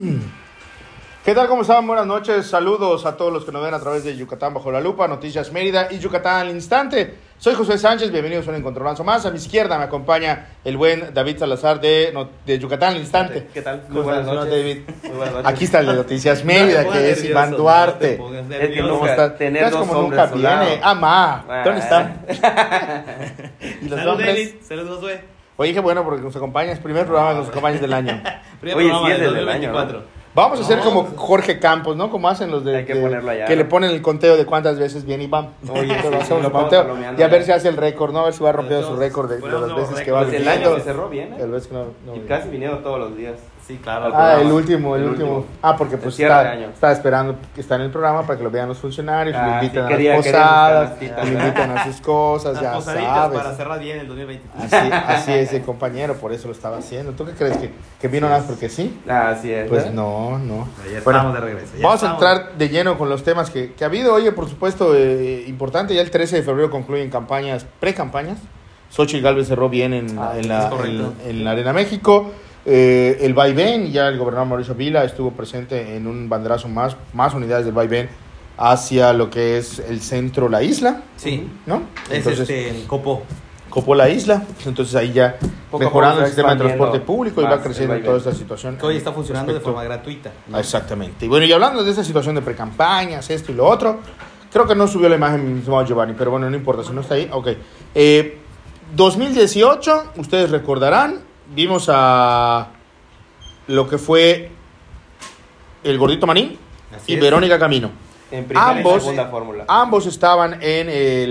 ¿Qué tal? ¿Cómo están? Buenas noches. Saludos a todos los que nos ven a través de Yucatán Bajo la Lupa, Noticias Mérida y Yucatán al Instante. Soy José Sánchez, bienvenidos a un encontronazo más. A mi izquierda me acompaña el buen David Salazar de Yucatán al Instante. ¿Qué tal? Muy buenas noches, David. Muy buenas noches. Aquí está el de Noticias Mérida, que es Iván Duarte. Es que ¿Cómo nunca, estás? tener ¿Ves dos como hombres nunca a su lado. viene? ¿Dónde están? ¿Y los Saludos, hombres? David. Saludos, Josué. Oye, qué bueno porque nos acompañas. Primer programa que nos acompañas del año. Primer Oye, programa sí es del del año, 2024. Vamos a hacer No, como Jorge Campos, ¿no? Como hacen los de... Hay que ponerlo allá, que ¿no? le ponen el conteo de cuántas veces viene Iván. Oye, Pero sí, hacemos lo el vamos conteo palomeando y a ver ya. si hace el récord, ¿no? A ver si va rompiendo su récord de Bueno, las no, veces que récord. va Pues el viniendo. año se cerró bien, El vez que no Y vino. casi vinieron todos los días. Sí, claro. Ah, Ah, el programa. último. El último. Ah, porque pues El cierre de año. está esperando que está en el programa para que lo vean los funcionarios, Ah, lo inviten sí, a quería las sus posadas, canastitas, lo ¿verdad? invitan a sus cosas, Las ya posaditas sabes. para cerrar bien el 2023. Así es el compañero, por eso lo estaba haciendo. ¿Tú qué crees? ¿Que vino nada más porque sí? Así es. Pues ¿eh? no. Ya Bueno, estamos de regreso. ya vamos a estamos. entrar de lleno con los temas que ha habido. Oye, por supuesto, importante, ya el 13 de febrero concluyen campañas, pre-campañas. Xochitl Gálvez cerró bien en es correcto. la Arena México. El vaivén, ya el gobernador Mauricio Vila estuvo presente en un banderazo más unidades del vaivén hacia lo que es el centro, la isla, Sí, ¿no? es Entonces, en Copo. copó la isla, entonces ahí ya Poco a mejorando poco el se sistema de expandiendo transporte público y va más creciendo el toda vaivén. esta situación. Que hoy está funcionando de Respecto- forma gratuita. ¿no? Exactamente. Y bueno, y hablando de esta situación de precampañas, esto y lo otro, creo que no subió la imagen mi estimado Giovanni, pero bueno, no importa, si no está ahí, ok. 2018, ustedes recordarán, vimos a lo que fue el Gordito Marín Así y es. Verónica Camino. En primera y Ambos- segunda fórmula. Ambos estaban en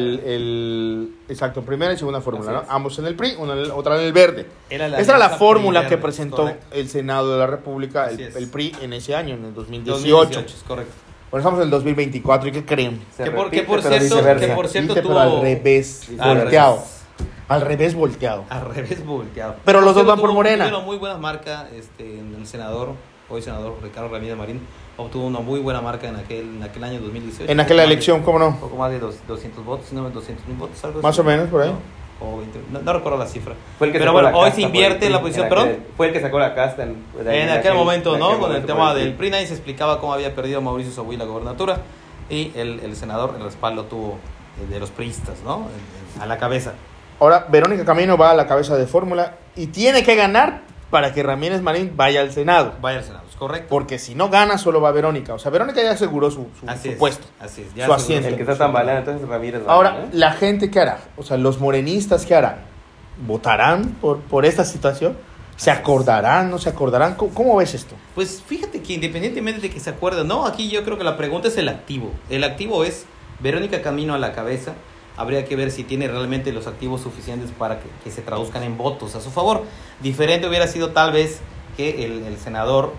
exacto, primera y segunda fórmula, Así ¿no? es. Ambos en el PRI, otra en el verde. Era Esta era la alianza fórmula que PRI-Verde, presentó correcto. el Senado de la República, Así es. el PRI, en ese año, en el 2018. 2018, es correcto. Bueno, estamos en el 2024, ¿y qué creen? Se Que por repite, cierto- pero viceversa. que por cierto Repite, tuvo- pero al revés, Al volteado. revés. Al revés volteado. Al revés volteado. Pero los dos van Tuvo por Morena. Tuvo una muy buena marca en el senador, hoy senador Ricardo Ramírez Marín, obtuvo una muy buena marca en aquel año 2018. En aquella Poco más de- elección, ¿cómo no? Poco más de 200 votos, si no 200.000 votos, algo Más así. o menos, por ahí. ¿No? O 20, no recuerdo la cifra. Fue el que Pero sacó bueno, la hoy casta se por invierte el la PRI, posición, en perdón. aquel- Fue el que sacó la casta En aquel momento, ¿no? Con el tema del PRI. PRI, nadie se explicaba cómo había perdido Mauricio Sobuy la gobernatura y el senador, el respaldo tuvo de los priistas, ¿no? A la cabeza. Ahora, Verónica Camino va a la cabeza de fórmula y tiene que ganar para que Ramírez Marín vaya al Senado. Vaya al Senado, ¿es correcto? Porque si no gana, solo va Verónica. O sea, Verónica ya aseguró su Así es, puesto. así es. Su seguro. asiento. El que está tambaleando, entonces Ramírez. Ahora, Marín, ¿eh? la gente, ¿qué hará? O sea, los morenistas, ¿qué harán? ¿Votarán por esta situación? ¿Se acordarán? ¿No se acordarán? ¿Cómo ves esto? Pues fíjate que independientemente de que se acuerde, no, aquí yo creo que la pregunta es el activo. El activo es Verónica Camino a la cabeza. Habría que ver si tiene realmente los activos suficientes para que se traduzcan en votos a su favor. Diferente hubiera sido tal vez que el senador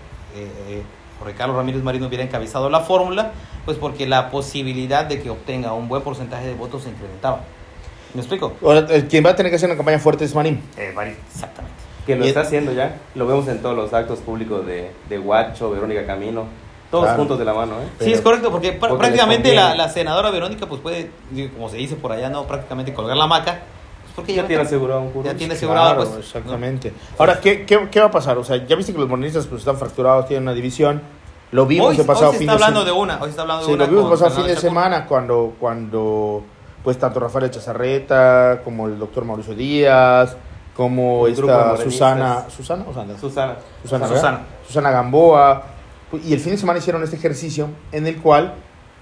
Ricardo Ramírez Marín hubiera encabezado la fórmula, pues porque la posibilidad de que obtenga un buen porcentaje de votos se incrementaba. ¿Me explico? Ahora, quien va a tener que hacer una campaña fuerte es Marín. Marín, exactamente. Que lo Y- está haciendo ya. Lo vemos en todos los actos públicos de Guacho, Verónica Camino. Todos Claro. juntos de la mano, ¿eh? Sí, Pero- es correcto, porque porque prácticamente les conviene. la senadora Verónica pues puede, como se dice por allá, no prácticamente colgar la hamaca, pues porque Ya tiene asegurado un curso. ya tiene asegurado, Claro, pues, exactamente. Ahora, ¿qué va a pasar? O sea, ya viste que los morenistas pues, están fracturados, tienen una división. Lo vimos Hoy, el pasado hoy se fin está de hablando semana. de una, hoy se está hablando de Sí, una lo vimos el con pasado fin Fernando de Chacón. semana cuando pues tanto Rafael Chazarreta como el doctor Mauricio Díaz, como El grupo de esta morenistas. Susana Susana. ¿verdad? Susana Gamboa, y el fin de semana hicieron este ejercicio en el cual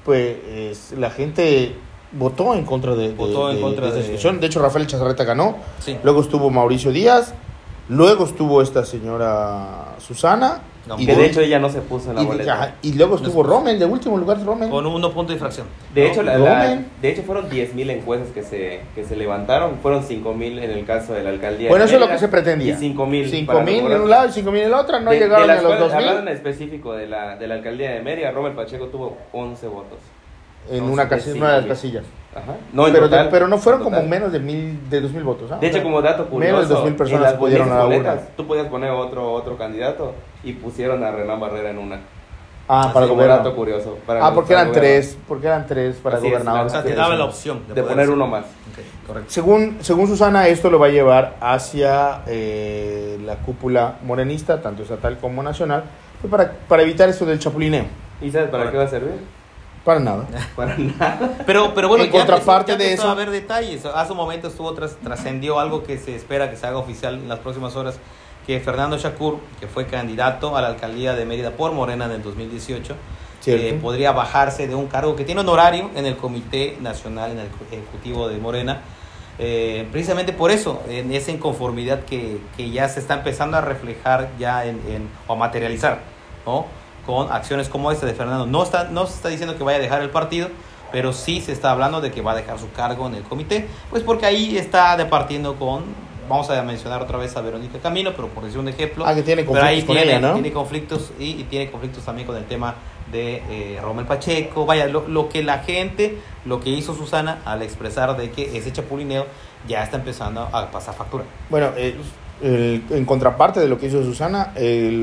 pues la gente votó en contra de esta de- situación. De hecho, Rafael Chazarreta ganó, Sí. luego estuvo Mauricio Díaz, luego estuvo esta señora Susana, Gamboa. Que de hecho ella no se puso en la boleta. ajá, y luego estuvo Rommel, de último lugar Rommel. Con 1 punto de infracción. De hecho, Rommel. de hecho fueron 10,000 encuestas que se levantaron. Fueron 5,000 en el caso de la alcaldía. Bueno, de eso es lo Mérida que se pretendía. Y 5,000 5,000 en un lado y 5,000 en el otro, no llegaron las a los cuales, hablando 2,000 en específico de la alcaldía de Mérida, Rommel Pacheco tuvo 11 votos. en no, una de casilla, una de las 5,000. casillas. Ajá. No, en Pero, total, pero no fueron en como total. menos de 2,000 votos. ¿Ah? De hecho, como dato curioso, menos de 2,000 personas en las acudieron a la boletas, urna. tú podías poner otro candidato y pusieron a Renán Barrera en una. Ah, para el Así, gobierno. dato curioso. Porque eran tres para Así es, gobernador. O sea, te daba la opción de poder poner hacer. uno más. Ok, correcto. Según Susana, esto lo va a llevar hacia la cúpula morenista, tanto estatal como nacional, pues para evitar esto del chapulineo. ¿Y sabes para qué va a servir? Para nada. Para nada. Pero bueno, En contraparte de empezó eso- a haber detalles. Hace un momento trascendió algo que se espera que se haga oficial en las próximas horas, que Fernando Shakur, que fue candidato a la alcaldía de Mérida por Morena en el 2018, Cierto. podría bajarse de un cargo que tiene honorario en el Comité Nacional, en el Ejecutivo de Morena. Precisamente por eso, en esa inconformidad que ya se está empezando a reflejar ya o a materializar, ¿no? Con acciones como esta de Fernando. No se está diciendo que vaya a dejar el partido, pero sí se está hablando de que va a dejar su cargo en el comité, pues porque ahí está departiendo con, vamos a mencionar otra vez a Verónica Camino, pero por decir un ejemplo. Que tiene pero ahí conflictos con ella, ¿no? tiene conflictos y tiene conflictos también con el tema de Rommel Pacheco. Vaya, lo que la gente, lo que hizo Susana al expresar de que ese chapulineo ya está empezando a pasar factura. Bueno, en contraparte de lo que hizo Susana,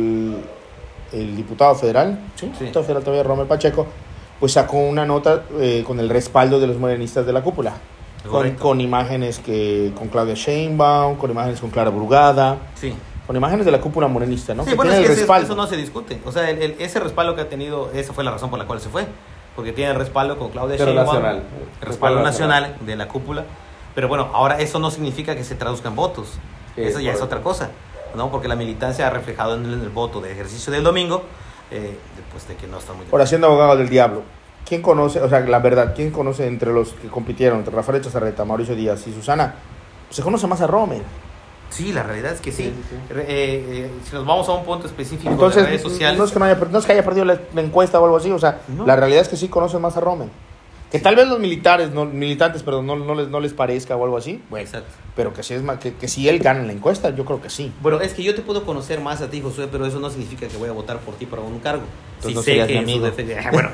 el diputado federal, diputado federal todavía, Rommel Pacheco, pues sacó una nota con el respaldo de los morenistas de la cúpula. Con imágenes con Claudia Sheinbaum, con imágenes con Clara Brugada, Sí. con imágenes de la cúpula morenista, ¿no? Sí, que bueno, tiene es el que respaldo. eso no se discute. O sea, ese respaldo que ha tenido, esa fue la razón por la cual se fue. Porque tiene el respaldo con Claudia Pero Sheinbaum, nacional. respaldo nacional de la cúpula. Pero bueno, ahora eso no significa que se traduzca en votos. Sí, Eso ya es correcto. otra cosa, ¿no? Porque la militancia ha reflejado en el voto de ejercicio del domingo, pues de que no está muy... Por haciendo abogado del diablo. ¿Quién conoce, o sea, la verdad, quién conoce entre los que compitieron, entre Rafael Chazarreta, Mauricio Díaz y Susana? Pues se conoce más a Rommel. Sí, la realidad es que sí. Sí, sí. Si nos vamos a un punto específico Entonces, de redes sociales... no es que haya perdido la encuesta o algo así, o sea, No. la realidad es que sí conocen más a Rommel. Que tal vez los militantes no les parezca o algo así, bueno, Exacto. pero que si es más, que si él gana en la encuesta, yo creo que sí. Bueno, es que yo te puedo conocer más a ti, Josué, pero eso no significa que voy a votar por ti para un cargo. Entonces Si no sé serías que mi en su amigo. defensa... Bueno,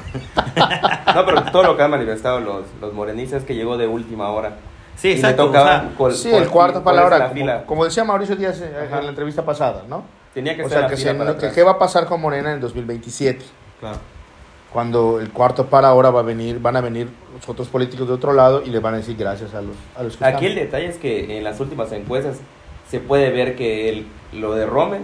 No, pero todo lo que han manifestado los morenistas es que llegó de última hora. sí, Y exacto. le tocaba o sea, Sí, el cuarto palabra, la fila. como decía Mauricio Díaz en Ajá. la entrevista pasada, ¿no? Tenía que O estar sea, en la fila para que atrás. qué va a pasar con Morena en el 2027. claro. Cuando el cuarto para ahora van a venir los otros políticos de otro lado y le van a decir gracias a los que Aquí el están. detalle es que en las últimas encuestas se puede ver que lo de Rommel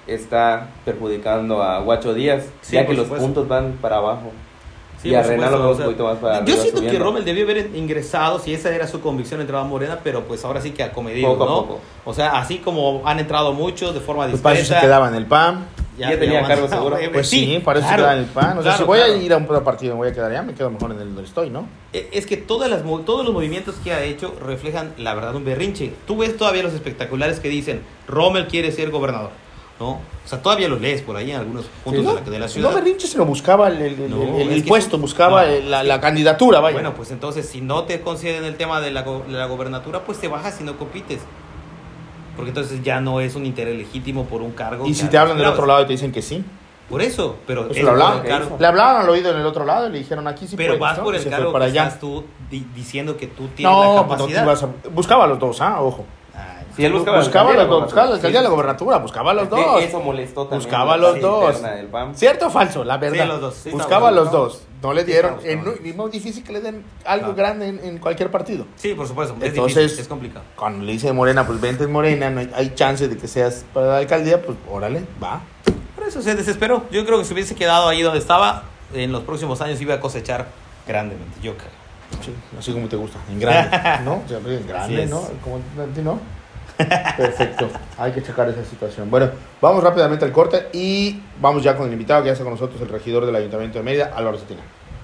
está perjudicando a Guacho Díaz, Sí, ya por que los supuesto. puntos van para abajo. Sí, y a por Renan supuesto, lo veo o sea, un poquito más para yo arriba siento que subiendo. Rommel debió haber ingresado, si esa era su convicción, entraba a Morena, pero pues ahora sí que acomedido, Poco a ¿no? poco. O sea, así como han entrado muchos de forma Pues para eso se discreta. quedaba en el PAN. Ya tenía cargo seguro. Pues sí, para eso claro, se quedaba en el PAN. O sea, claro, si voy claro. a ir a un partido, me voy a quedar allá, me quedo mejor en el donde estoy, ¿no? Es que todos los movimientos que ha hecho reflejan, la verdad, un berrinche. Tú ves todavía los espectaculares que dicen, Rommel quiere ser gobernador, ¿no? O sea, todavía lo lees por ahí en algunos puntos de la ciudad. No berrinche, sino buscaba el No, el es que puesto, sí. buscaba No, la candidatura, vaya. Bueno, pues entonces, si no te conceden el tema de la gobernatura, pues te bajas y no compites. Porque entonces ya no es un interés legítimo por un cargo. y que si te hablan del esperabas. otro lado y te dicen que sí. Por eso, pero Pues es le por hablaban, el cargo. le hablaban al oído en el otro lado y le dijeron aquí sí Pero puedes, vas ¿no? por Y el se fue cargo para que allá. estás tú diciendo que tú tienes No, la pues no te capacidad. buscaba a los dos, ojo. Ay, Sí, él buscaba Buscaba la los dos, buscaba la alcaldía gobernatura. de la gobernatura, buscaba a los Es que dos. Eso molestó también. Buscaba a la los parte dos. interna del PAN. ¿Cierto o falso? La verdad. Sí, los dos. Sí, buscaba a estaba los bueno. dos. No le dieron. Sí, estaba bueno. Es muy difícil que le den algo Claro. grande en cualquier partido. Sí, por supuesto. Es Entonces, difícil, es complicado. Cuando le dice Morena, pues vente en Morena, no hay chance de que seas para la alcaldía, pues órale, va. Por eso se desesperó. Yo creo que si hubiese quedado ahí donde estaba, en los próximos años iba a cosechar grandemente. Yo creo. Sí, así como te gusta, en grande, ¿no? Siempre en Así grande, es. ¿no? Como a ti, ¿no? Perfecto, hay que checar esa situación. Bueno, vamos rápidamente al corte y vamos ya con el invitado que ya está con nosotros, el regidor del Ayuntamiento de Mérida, Álvaro Cetina.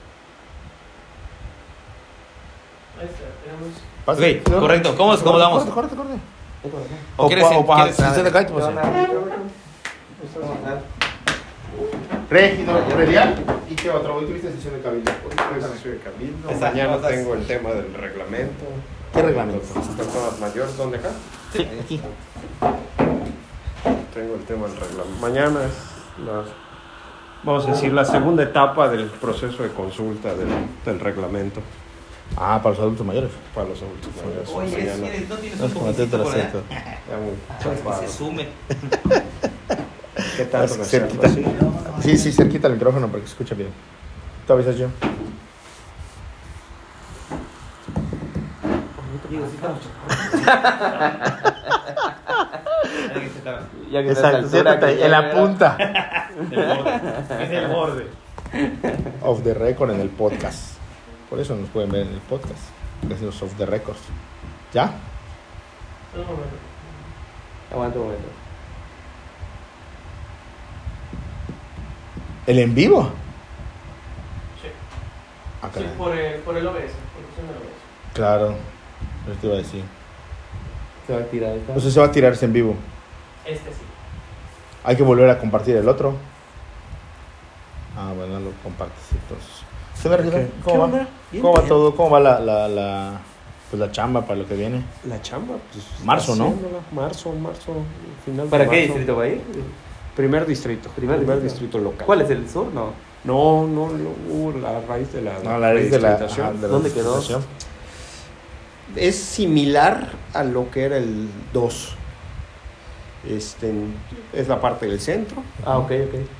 Ok, correcto. ¿Cómo damos? Corte. ¿O quieres para quieres- si se te cae, pues, regidor predial y qué otro, hoy tuviste sesión de cabildo. Soy de Cabildo. Exacto. Mañana tengo el tema del reglamento. ¿Qué reglamento? Las personas mayores, ¿dónde acá? Sí, aquí. Tengo el tema del reglamento. Mañana es vamos a decir, la segunda etapa del proceso de consulta del reglamento Ah, para los adultos mayores. para los adultos mayores. Oye, Mañana, no tienes No un es como poquito por allá. ya muy Que chapado. se sume. ¿Qué tanto me Cerquita. siento así? Sí, cerquita el micrófono para que se escuche bien. ¿Tú avisas yo? Ya que Exacto, siéntate en la punta. Es el borde. Off the record en el podcast. Por eso nos pueden ver en el podcast. Gracias off the records. ¿Ya? Aguanta un momento. ¿El en vivo? Sí. Ah, Sí, caray. por el OBS, por cuestión del OBS. Claro. Eso te iba a decir. Se va a tirar esta. O sea, se va a tirar ese en vivo. Este sí. Hay que volver a compartir el otro. Ah, bueno, lo compartes entonces. ¿Qué onda, regidor? ¿Cómo va? Bien, ¿Cómo va bien. todo? ¿Cómo va la chamba para lo que viene? La chamba, pues. Marzo, ¿no? haciéndola. Marzo, final ¿Para de qué marzo. distrito va a ir? Primer distrito. Primer distrito local. ¿Cuál es el sur? No. No, la raíz de la. No, la raíz de la... distritación. ajá, de la ¿Dónde quedó? distritación. Es similar a lo que era el 2. Es la parte del centro. Ah, ok.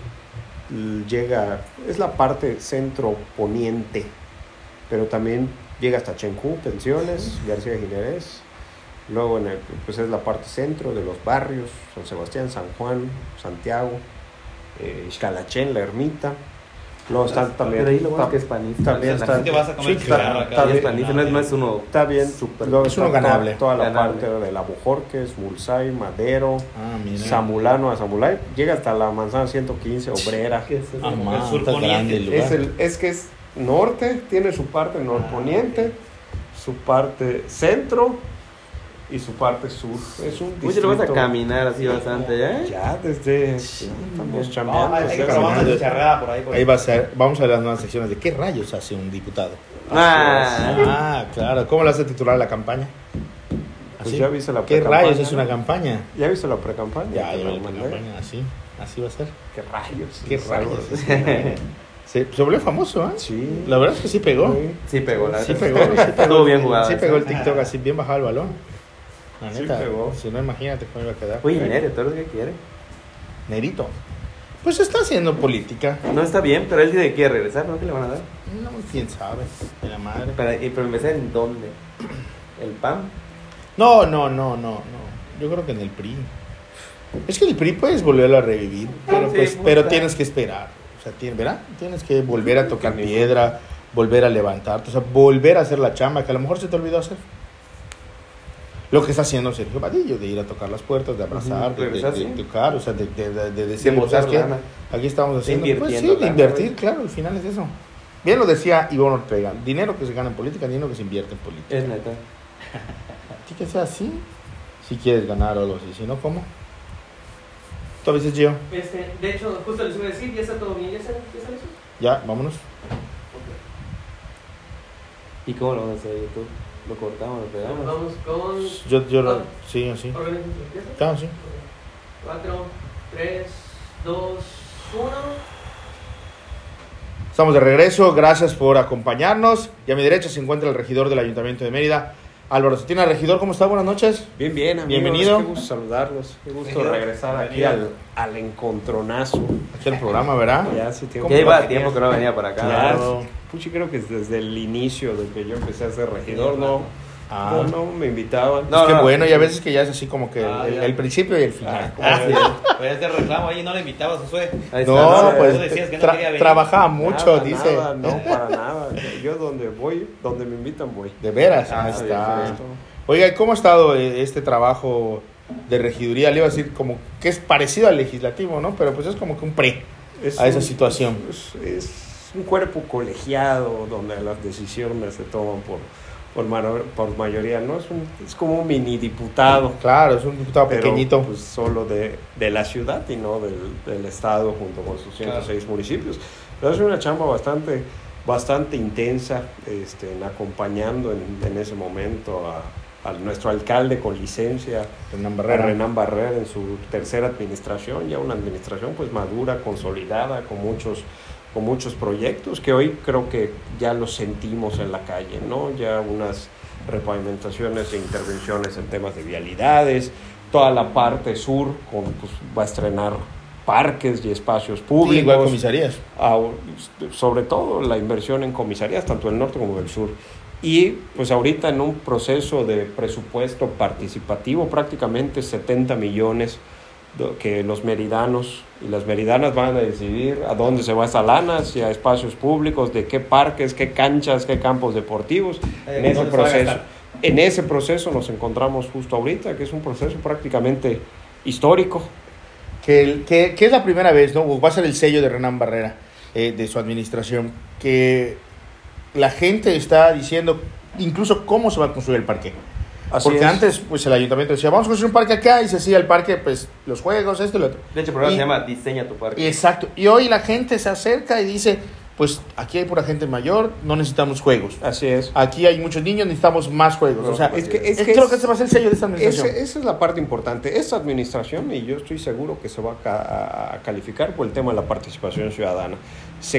Es la parte centro poniente, pero también llega hasta Chencú, Pensiones, García de Ginerés. Luego pues es la parte centro de los barrios, San Sebastián, San Juan, Santiago, Xcalachén, La Ermita. Luego están también. Pero ahí lo bueno es que es panista. También O sea, está. Te vas a comer sí, cigarro está acá. Y es panista, no es uno. Está bien. Súper. Luego Es uno está ganable. Toda la Ganable. parte de la Bujorques, Mulsay, Madero, Ah, mira. Zamulano a Zamulay. Llega hasta la manzana 115, Obrera. ¿Qué es eso? Ah, man, El sur está poniente. grande el lugar. Es que es norte, tiene su parte norponiente, su parte centro y su parte sur. Es un Uy, lo vas a distrito- caminar así bastante, ¿eh? Ya desde estamos No, chambeando. hay que cerca. probar una chicharrada por ahí. Ahí va a ser, vamos a ver las nuevas secciones de qué rayos hace un diputado. Ah, Ah, claro. ¿Cómo le hace titular la campaña? Pues ¿Así? ya viste la ¿Qué pre-campaña, rayos es no? una campaña? ¿Ya viste la pre-campaña? Ya, Te ya la vi la mandé. campaña, así va a ser. ¿Qué rayos? ¿Qué Es rayos? algo- Se volvió famoso, ¿eh? Sí. La verdad es que sí pegó. Sí. sí pegó, la Sí neta. pegó, Estuvo bien jugado. Sí pegó el TikTok así, bien bajado el balón. La Sí neta, pegó. si no, imagínate cómo iba a quedar. Oye, Nere, ¿tú eres lo que quiere? Nerito. Pues está haciendo política. No está bien, pero él dice que quiere regresar, ¿no? ¿Qué le van a dar? No, quién sabe. De la madre. Pero empezar en dónde? ¿El PAN? No. Yo creo que en el PRI. Es que el PRI puedes volverlo a revivir, pero, Sí, pues, puta. pero tienes que esperar. O sea, ¿verdad? Tienes que volver a tocar piedra, volver a levantarte, o sea, volver a hacer la chamba que a lo mejor se te olvidó hacer. Lo que está haciendo Sergio Vadillo, de ir a tocar las puertas, de abrazar, Ujú, de regresar, sí. tocar, o sea, de decir, De botar ¿sabes qué? lana. Aquí estamos haciendo. Pues Invirtiendo sí, de lana, invertir, güey. claro, al final es eso. Bien lo decía Ivonne Ortega, dinero que se gana en política, dinero que se invierte en política. Es neta. ¿Sí que sea así? Si quieres ganar o algo así, si no, ¿cómo? ¿Tú avisas, Gio? De hecho, justo les iba a decir, ya está todo bien, ya está listo. Ya, vámonos. ¿Y cómo lo vamos a hacer YouTube? ¿Lo cortamos, lo pegamos? Vamos con Sí, así. organización. ¿Ya está? Claro, sí. 4, 3, 2, 1. Estamos de regreso, gracias por acompañarnos. Y a mi derecha se encuentra el regidor del Ayuntamiento de Mérida, Álvaro Cetina. Regidor, ¿cómo está? Buenas noches. Bien, amigos. Bienvenido. Qué gusto saludarlos. Qué gusto Regidor, regresar aquí bienvenido. al encontronazo. Aquí el programa, ¿verdad? Ya hace tiempo. Ya iba tiempo que no venía para acá. Claro. Puchi, creo que desde el inicio de que yo empecé a ser regidor, Ah. no me invitaban. No, es que no, bueno, sí. y a veces que ya es así como que Ah, el, ya. el principio y el final. Así es. Voy a hacer reclamo ahí, no le invitabas a Josué. Ahí está. No, No, pues tú decías que no quería venir. trabajaba mucho, Nada, dice. nada, no, para nada. Yo donde voy, donde me invitan, voy. De veras, Ah, ahí sí, está. sí. Oiga, ¿y cómo ha estado este trabajo de regiduría? Le iba a decir como que es parecido al legislativo, ¿no? Pero pues es como que un pre a esa situación. Es un cuerpo colegiado donde las decisiones se toman por mayoría, ¿no? Es como un mini diputado. Claro, es un diputado Pero, pequeñito. pues, solo de la ciudad y no del estado junto con sus 106 municipios. Pero es una chamba bastante intensa, en acompañando en ese momento a nuestro alcalde con licencia, Hernán a Barrera. Renán Barrera en su tercera administración, ya una administración pues madura, consolidada, con muchos proyectos que hoy creo que ya los sentimos en la calle, ¿no? Ya unas repavimentaciones e intervenciones en temas de vialidades, toda la parte sur va a estrenar parques y espacios Sí, públicos. igual comisarías. Sobre todo la inversión en comisarías, tanto del norte como del sur. Y pues ahorita en un proceso de presupuesto participativo, prácticamente 70 millones que los meridanos y las meridanas van a decidir a dónde se va esa lana, si a espacios públicos, de qué parques, qué canchas, qué campos deportivos. En ese proceso nos encontramos justo ahorita, que es un proceso prácticamente histórico. Que es la primera vez, ¿no? O va a ser el sello de Renan Barrera, de su administración, que la gente está diciendo incluso cómo se va a construir el parque. Porque antes, pues el ayuntamiento decía, vamos a construir un parque acá, y se hacía el parque, pues los juegos, esto y lo otro. De hecho, el programa se llama Diseña tu parque. Exacto. Y hoy la gente se acerca y dice, pues aquí hay pura gente mayor, no necesitamos juegos. Así es. Aquí hay muchos niños, necesitamos más juegos. O sea, creo que ese va a ser el sello de esta administración. Esa es la parte importante. Esta administración, y yo estoy seguro que se va a calificar por el tema de la participación ciudadana. Se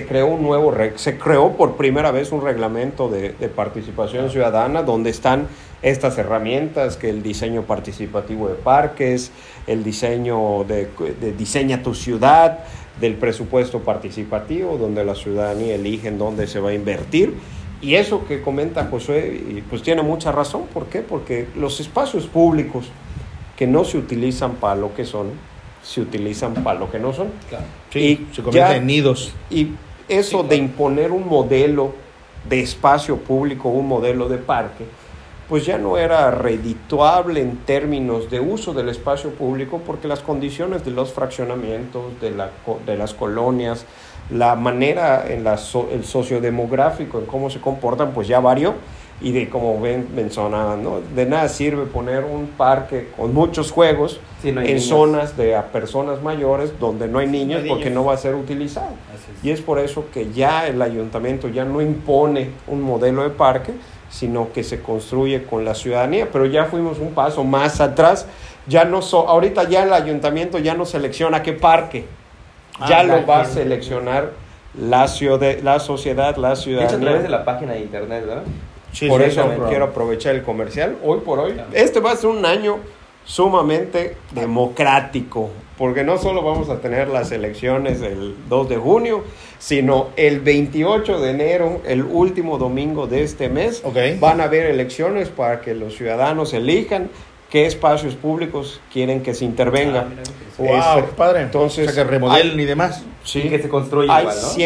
creó por primera vez un reglamento de participación ciudadana donde están estas herramientas, que el diseño participativo de parques, el diseño de diseña tu ciudad, del presupuesto participativo, donde la ciudadanía elige en dónde se va a invertir. Y eso que comenta Josué, pues tiene mucha razón. ¿Por qué? Porque los espacios públicos que no se utilizan para lo que son, se utilizan para lo que no son. Claro. Sí, se convierten en nidos. Y eso de imponer un modelo de espacio público, un modelo de parque, pues ya no era redituable en términos de uso del espacio público, porque las condiciones de los fraccionamientos, de las colonias, la manera en el sociodemográfico, en cómo se comportan, pues ya varió. Y de como mencionaban, ¿no? De nada sirve poner un parque con muchos juegos en zonas de personas mayores donde no hay niños, porque no va a ser utilizado. Y es por eso que ya el ayuntamiento ya no impone un modelo de parque, sino que se construye con la ciudadanía. Pero ya fuimos un paso más atrás. Ahorita ya el ayuntamiento ya no selecciona qué parque, ya lo va a seleccionar la sociedad, la ciudadanía. De hecho, a través de la página de internet, ¿verdad? Sí, por sí, eso quiero aprovechar el comercial. Hoy por hoy, este va a ser un año sumamente democrático, porque no solo vamos a tener las elecciones el 2 de junio, sino el 28 de enero, el último domingo de este mes, van a haber elecciones para que los ciudadanos elijan qué espacios públicos quieren que se intervenga. Wow, qué padre. Entonces, o sea, que remodelen y demás. Sí, y que se construya hay igual, ¿no?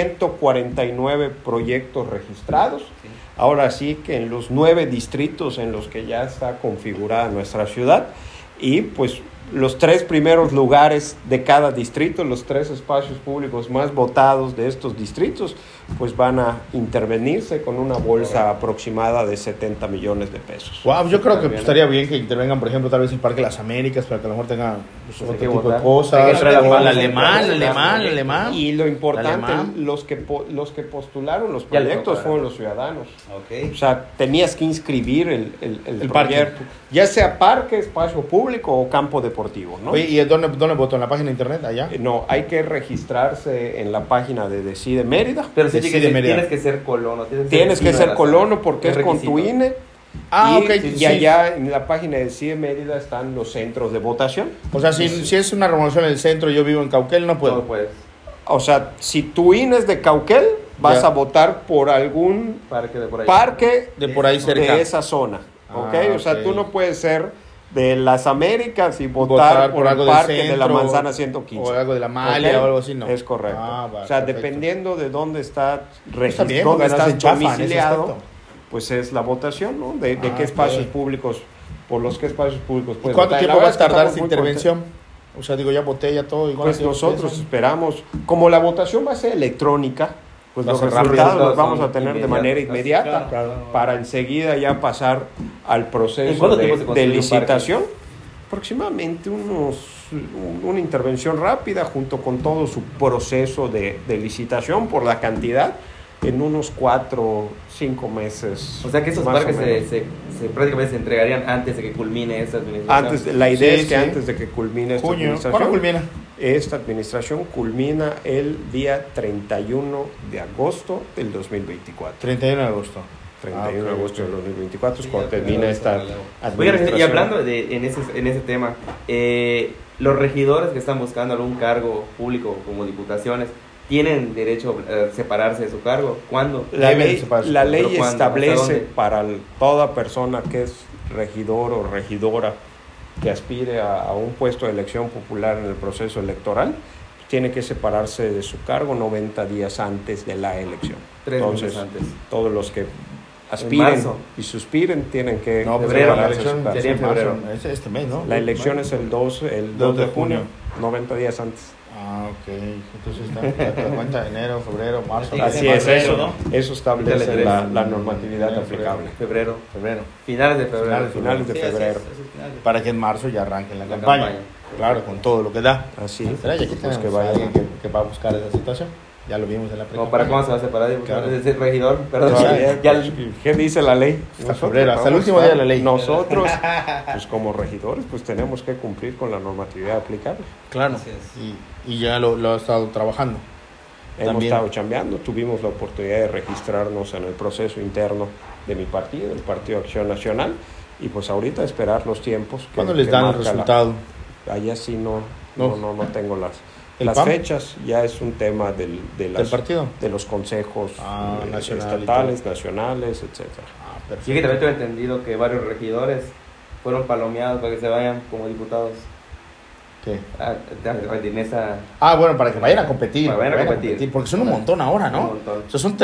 149 proyectos registrados. Ahora sí que en los 9 distritos en los que ya está configurada nuestra ciudad, y pues los 3 primeros lugares de cada distrito, los 3 espacios públicos más votados de estos distritos, pues van a intervenirse con una bolsa aproximada de 70 millones de pesos. Wow, yo creo que estaría bien que intervengan, por ejemplo, tal vez el Parque de las Américas, para que a lo mejor tengan pues, otro tipo de cosas. El alemán. Y lo importante, los que postularon los proyectos fueron los ciudadanos. O sea, tenías que inscribir el proyecto, ya sea parque, espacio público o campo deportivo, ¿no? Oye, ¿y dónde votó? ¿En la página de internet allá? No, hay que registrarse en la página de Decide Mérida. Pero sí tienes que ser colono. Tienes que ser colono porque es con tu INE. Y allá en la página de Decide Mérida están los centros de votación. O sea, si es una remodelación en el centro, yo vivo en Cauquel, no puedo. No puedes. O sea, si tu INE es de Cauquel, vas a votar por algún parque de por ahí cerca de esa zona. O sea, tú no puedes ser de las Américas y votar por algo el parque del centro, de la Manzana 115. O algo de la Malia o algo así, no. Es correcto. Vale, o sea, perfecto. Dependiendo de dónde estás domiciliado, pues es la votación, ¿no? De qué espacios públicos, por los que espacios públicos puedes votar. ¿Cuánto tiempo va a tardar esta intervención? O sea, digo, ya voté, ya todo. Igual pues nosotros esperamos, como la votación va a ser electrónica, pues los resultados los vamos a tener de manera inmediata, para enseguida ya pasar al proceso de licitación. Aproximadamente una intervención rápida junto con todo su proceso de licitación por la cantidad, en unos 4 o 5 meses. O sea que esos parques prácticamente se entregarían antes de que culmine esta administración. La idea es que antes de que culmine esta administración. ¿Cuándo culmina? Esta administración culmina el día 31 de agosto del 2024. 31 de agosto. 31 de agosto del 2024 es cuando termina esta administración. Oigan, y hablando en ese tema, los regidores que están buscando algún cargo público como diputaciones tienen derecho a separarse de su cargo. ¿Cuándo? La ley ¿Pero cuándo? ¿Hasta establece dónde? para toda persona que es regidor o regidora que aspire a un puesto de elección popular en el proceso electoral, tiene que separarse de su cargo 90 días antes de la elección. 3 Entonces, meses antes. todos los que aspiren marzo. y suspiren tienen que No, pues febrero, la separarse de elección su cargo. sería en febrero. Es este mes, ¿no? La elección es el 2 de junio, 90 días antes. Ah, ok. Entonces está cuenta de enero, febrero, marzo. Sí, Así en es, febrero, eso, ¿no? eso establece Dale, la normatividad febrero, aplicable. Febrero. Febrero. Finales de febrero. Finales de Sí, así es, febrero. así es, final de- Para que en marzo ya arranquen la La campaña. campaña. Claro, con todo lo que da. Así Será, y aquí pues tenemos que a vayan. alguien que va a buscar esa situación. Ya lo vimos en la ¿Cómo para cuándo se va a separar? Claro. ¿Es el regidor? Perdón. Todavía, Ya- pues, ¿qué dice la ley? Hasta febrero, hasta el último día de la ley. Nosotros, pues como regidores, pues tenemos que cumplir con la normatividad aplicable. Claro. Así es. Y ya lo ha estado trabajando. Hemos También. estado chambeando, tuvimos la oportunidad de registrarnos en el proceso interno de mi partido, el Partido Acción Nacional, y pues ahorita esperar los tiempos. ¿Cuándo les dan el marca resultado? Allá sí no tengo ¿El las PAN? fechas, ya es un tema del partido? de los consejos Nacional y estatales, nacionales, etcétera. Ah, Sí, que también tengo entendido que varios regidores fueron palomeados para que se vayan como diputados ¿Qué? en esa... Bueno, para que vayan a competir. Para que vayan a competir. Porque son un montón ahora, Un ¿no? montón. O sea, son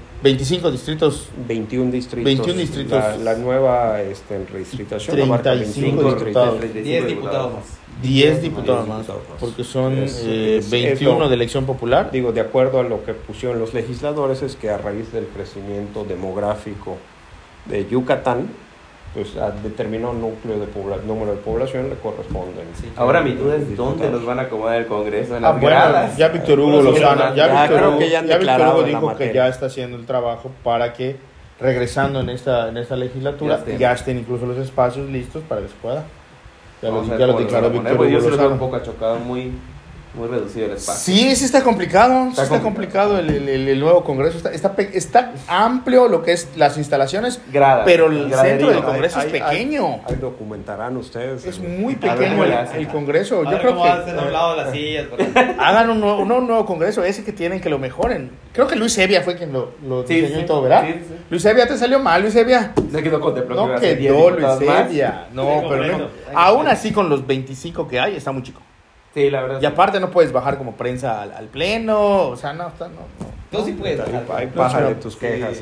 25 distritos. 21 distritos. 21 distritos. La nueva redistritación abarca 35 25 diputados. 35 10 diputados más. 10 diputados 10 más. diputados más. Porque son Es 21 lo- de elección popular. Digo, de acuerdo a lo que pusieron los legisladores, es que a raíz del crecimiento demográfico de Yucatán, pues a determinado número de población le corresponden. Sí. Ahora mi duda es Diputados. dónde nos van a acomodar el Congreso, en las Bueno, gradas. ya Víctor Hugo Pero Lozano, ya Víctor creo Hugo- que ya han ya Víctor declarado Hugo en la dijo que materia. ya está haciendo el trabajo para que regresando en esta legislatura Ya estén incluso los espacios listos para que se pueda. Ya Vamos a lo ver cómo declaró nos van a Víctor poner, porque Hugo yo sí lo veo un Lozano. poco achocado, muy reducido el espacio. Sí, sí está complicado, Está complicado el nuevo Congreso, está amplio lo que es las instalaciones, Gradas. pero el Graderío. centro del Congreso es Hay- pequeño, Ahí documentarán ustedes. es muy A ver pequeño cómo le el hacen. Congreso. A Yo ver creo cómo hacen a un lado de las sillas. hagan un nuevo Congreso, ese que tienen que lo mejoren. Creo que Luis Evia fue quien lo Sí, diseñó sí. y todo, ¿verdad? Sí, sí. Luis Evia, te salió mal, Luis Evia. No quedó contempló que No iba a ser 10 quedó Luis diputados más. Evia. No, Sí, pero no. completo. Aún así con los 25 que hay, está muy chico. Sí, la verdad. Y aparte no puedes bajar como prensa al pleno, o sea, no. Tú sí puedes. Ahí, bajar. ahí pasa de no, tus sí. quejas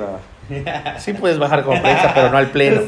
Sí puedes bajar como prensa, pero no al pleno.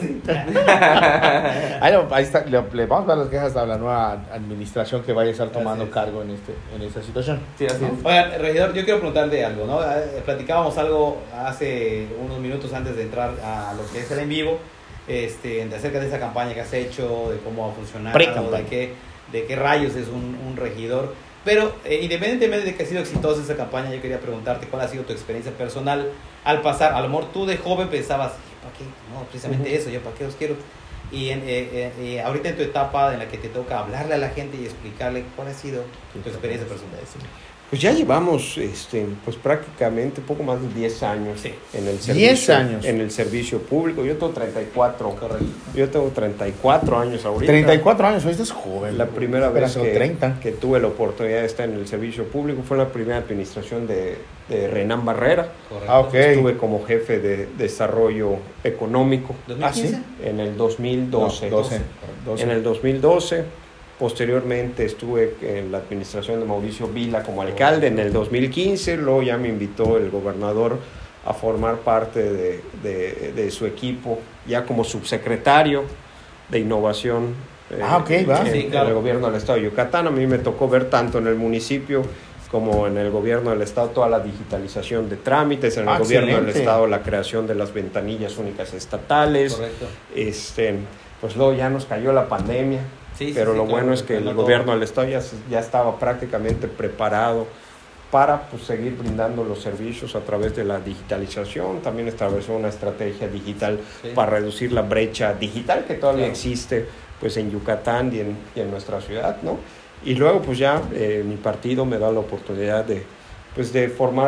Ahí está, le vamos a dar las quejas a la nueva administración que vaya a estar tomando Así es. cargo en esta situación. Sí, así es. Oigan, regidor, yo quiero preguntarle algo, ¿no? Platicábamos algo hace unos minutos antes de entrar a lo que es el en vivo, acerca de esa campaña que has hecho, de cómo va a funcionar, Pre-campaña. de qué rayos es un regidor. Pero independientemente de que ha sido exitosa esa campaña, yo quería preguntarte cuál ha sido tu experiencia personal al pasar. A lo mejor tú de joven pensabas, ¿para qué? No, precisamente eso, yo para qué os quiero. Y ahorita en tu etapa en la que te toca hablarle a la gente y explicarle cuál ha sido tu experiencia personal. Pues ya llevamos pues prácticamente poco más de 10 años Sí. en el 10 servicio, años. en el servicio público. Yo tengo 34. Correcto. Yo tengo 34 años ahorita. 34 años, hoy estás joven. La primera vez que 30. que tuve la oportunidad de estar en el servicio público fue en la primera administración de Renán Barrera. Correcto. Ah, ok. Estuve como jefe de desarrollo económico ¿2015? Ah, sí. en el 2012. No, 12. En el 2012. Posteriormente estuve en la administración de Mauricio Vila como alcalde en el 2015. Luego ya me invitó el gobernador a formar parte de su equipo, ya como subsecretario de innovación Ok, va. en, Sí, claro. en el gobierno del estado de Yucatán. A mí me tocó ver tanto en el municipio como en el gobierno del estado toda la digitalización de trámites, en el gobierno del excelente. estado la creación de las ventanillas únicas estatales. Correcto. Pues luego ya nos cayó la pandemia. Sí, Pero sí, lo claro, bueno es que el no gobierno todo. del estado ya estaba prácticamente preparado para pues, seguir brindando los servicios a través de la digitalización. También estableció una estrategia digital Sí. para reducir la brecha digital que todavía Claro. existe pues, en Yucatán y en nuestra ciudad, ¿no? Y luego pues ya mi partido me da la oportunidad de formar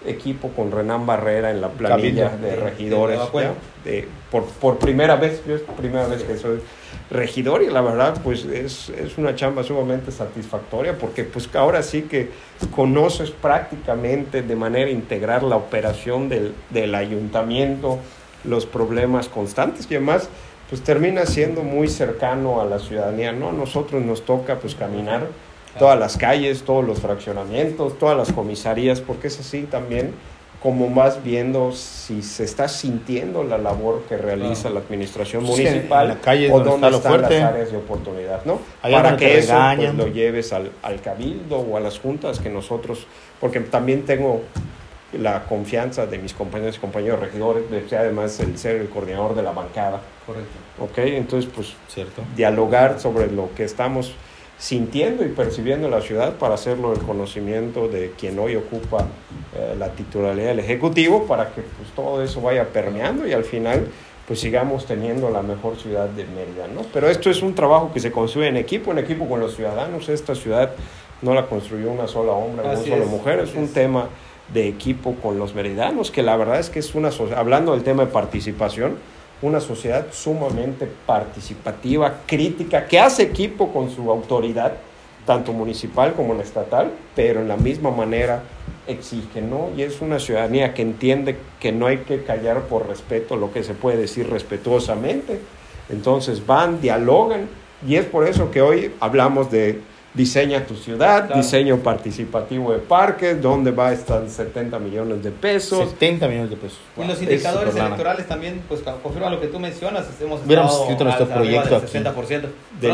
equipo con Renán Barrera en la planilla Cabildo. de regidores. Nueva Cuenta. Por primera vez, yo es la primera vez que soy regidor y la verdad pues es una chamba sumamente satisfactoria porque pues ahora sí que conoces prácticamente de manera integral la operación del ayuntamiento, los problemas constantes y además pues termina siendo muy cercano a la ciudadanía, ¿no? A nosotros nos toca pues caminar todas las calles, todos los fraccionamientos, todas las comisarías, porque es así también como vas viendo si se está sintiendo la labor que realiza la administración Pues es que municipal en la calle es o donde dónde está lo están fuerte. las áreas de oportunidad, ¿no? Allá Para donde te que eso pues, regañan. lo lleves al cabildo o a las juntas que nosotros, porque también tengo la confianza de mis compañeros y compañeros regidores, de ser además el ser el coordinador de la bancada, Correcto. ¿ok? Entonces, pues Cierto. dialogar sobre lo que estamos sintiendo y percibiendo en la ciudad para hacerlo el conocimiento de quien hoy ocupa la titularidad del Ejecutivo para que pues, todo eso vaya permeando y al final pues sigamos teniendo la mejor ciudad de Mérida, ¿no? Pero esto es un trabajo que se construye en equipo con los ciudadanos. Esta ciudad no la construyó una sola hombre, una Así sola es, mujer, es así un es. tema de equipo con los meridanos, que la verdad es que es hablando del tema de participación, una sociedad sumamente participativa, crítica, que hace equipo con su autoridad, tanto municipal como en estatal, pero en la misma manera exige, ¿no? Y es una ciudadanía que entiende que no hay que callar por respeto lo que se puede decir respetuosamente. Entonces van, dialogan, y es por eso que hoy hablamos de diseña tu ciudad, Claro. diseño participativo de parques, donde va a estar 70 millones de pesos. 70 millones de pesos. Y los es indicadores superlana. electorales también, pues confirman lo que tú mencionas. Hemos Hubiéramos estado escrito nuestro arriba proyecto del aquí. 60%. Del ¿no?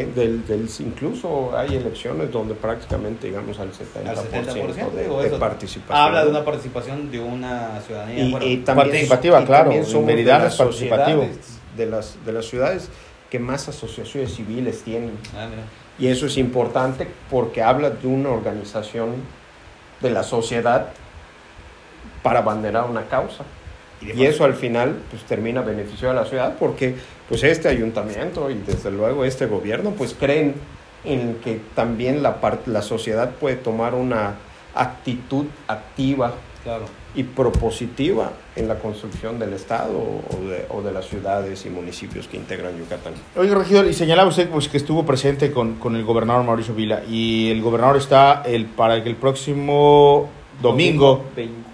incluso hay elecciones donde prácticamente llegamos al 70%, Al 70%, de, digo, de eso participación. Habla de una participación de una ciudadanía. bueno, participativa, claro, también somos de Meridiano las es participativo. sociedades, de las ciudades que más asociaciones civiles tienen. mira. Y eso es importante porque habla de una organización de la sociedad para abanderar una causa. Y eso al final pues termina beneficiando a la ciudad porque pues este ayuntamiento y desde luego este gobierno pues creen en que también la sociedad puede tomar una actitud activa Claro. y propositiva en la construcción del Estado o de las ciudades y municipios que integran Yucatán. Oiga, regidor, y señalaba usted pues, que estuvo presente con el gobernador Mauricio Vila y el gobernador está para el próximo domingo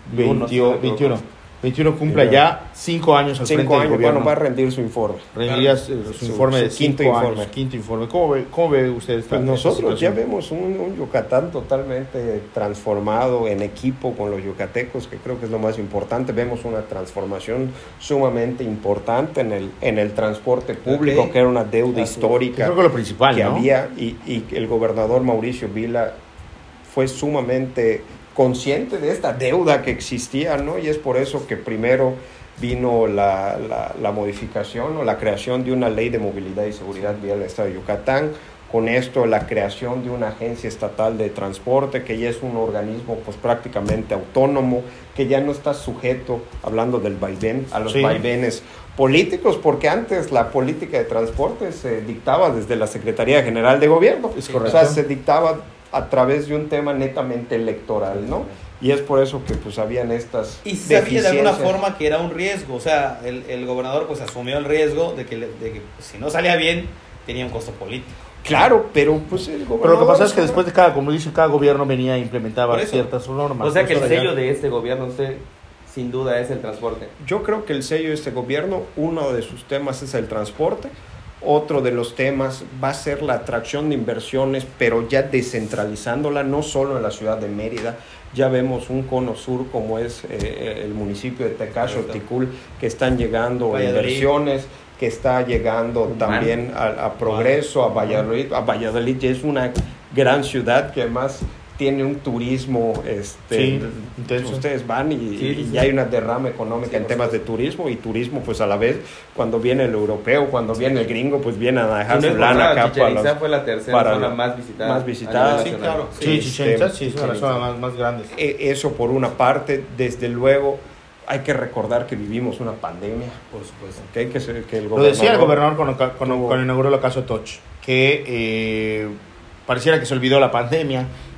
21 cumpla ya 5 años al 5 frente del años, gobierno. bueno, va a rendir su informe. Rendiría su informe de su quinto 5 años, informe. quinto informe. ¿Cómo ve usted esta Pues nosotros ya situación? vemos un Yucatán totalmente transformado en equipo con los yucatecos, que creo que es lo más importante. Vemos una transformación sumamente importante en el transporte público, Ok. que era una deuda Así es. histórica Creo que lo principal, que ¿no? había, y el gobernador Mauricio Vila fue sumamente consciente de esta deuda que existía, ¿no? Y es por eso que primero vino la modificación o la creación de una ley de movilidad y seguridad vial del Estado de Yucatán. Con esto, la creación de una agencia estatal de transporte, que ya es un organismo pues prácticamente autónomo, que ya no está sujeto, hablando del vaivén, a los Sí. vaivenes políticos, porque antes la política de transporte se dictaba desde la Secretaría General de Gobierno. Es O correcto. sea, se dictaba a través de un tema netamente electoral, ¿no? Y es por eso que pues habían estas Y se sabía de alguna deficiencias. forma que era un riesgo. O sea, el gobernador pues asumió el riesgo de que si no salía bien, tenía un costo político. Claro, pero pues el gobernador... Pero lo que pasa es que después de como dice, cada gobierno venía e implementaba Por eso. ciertas normas. O sea que el Ahora ya- sello de este gobierno, usted, sin duda, es el transporte. Yo creo que el sello de este gobierno, uno de sus temas es el transporte, otro de los temas va a ser la atracción de inversiones, pero ya descentralizándola, no solo en la ciudad de Mérida. Ya vemos un cono sur como es el municipio de Tecacho, Correcto. Ticul, que están llegando Valladolid. inversiones, que está llegando Humán. también a Progreso, a Valladolid. A Valladolid ya es una gran ciudad que además tiene un turismo, Sí, intenso. ustedes van y, Sí, y sí. ya hay una derrama económica en temas de turismo, y turismo pues a la vez, cuando viene el europeo, cuando viene el gringo, pues viene a dejar Si no su es lana por nada, acá para Chichén los... Itzá fue la tercera para zona los- más visitada. más visitada. a nivel Sí, nacional. claro. Sí, Chichén Itzá, sí, es una de las Chichén Itzá. zonas más grandes. Eso por una parte. Desde luego hay que recordar que vivimos una pandemia, Por supuesto. que el Lo decía el gobernador tuvo- cuando inauguró la Casa Toch, que pareciera que se olvidó la pandemia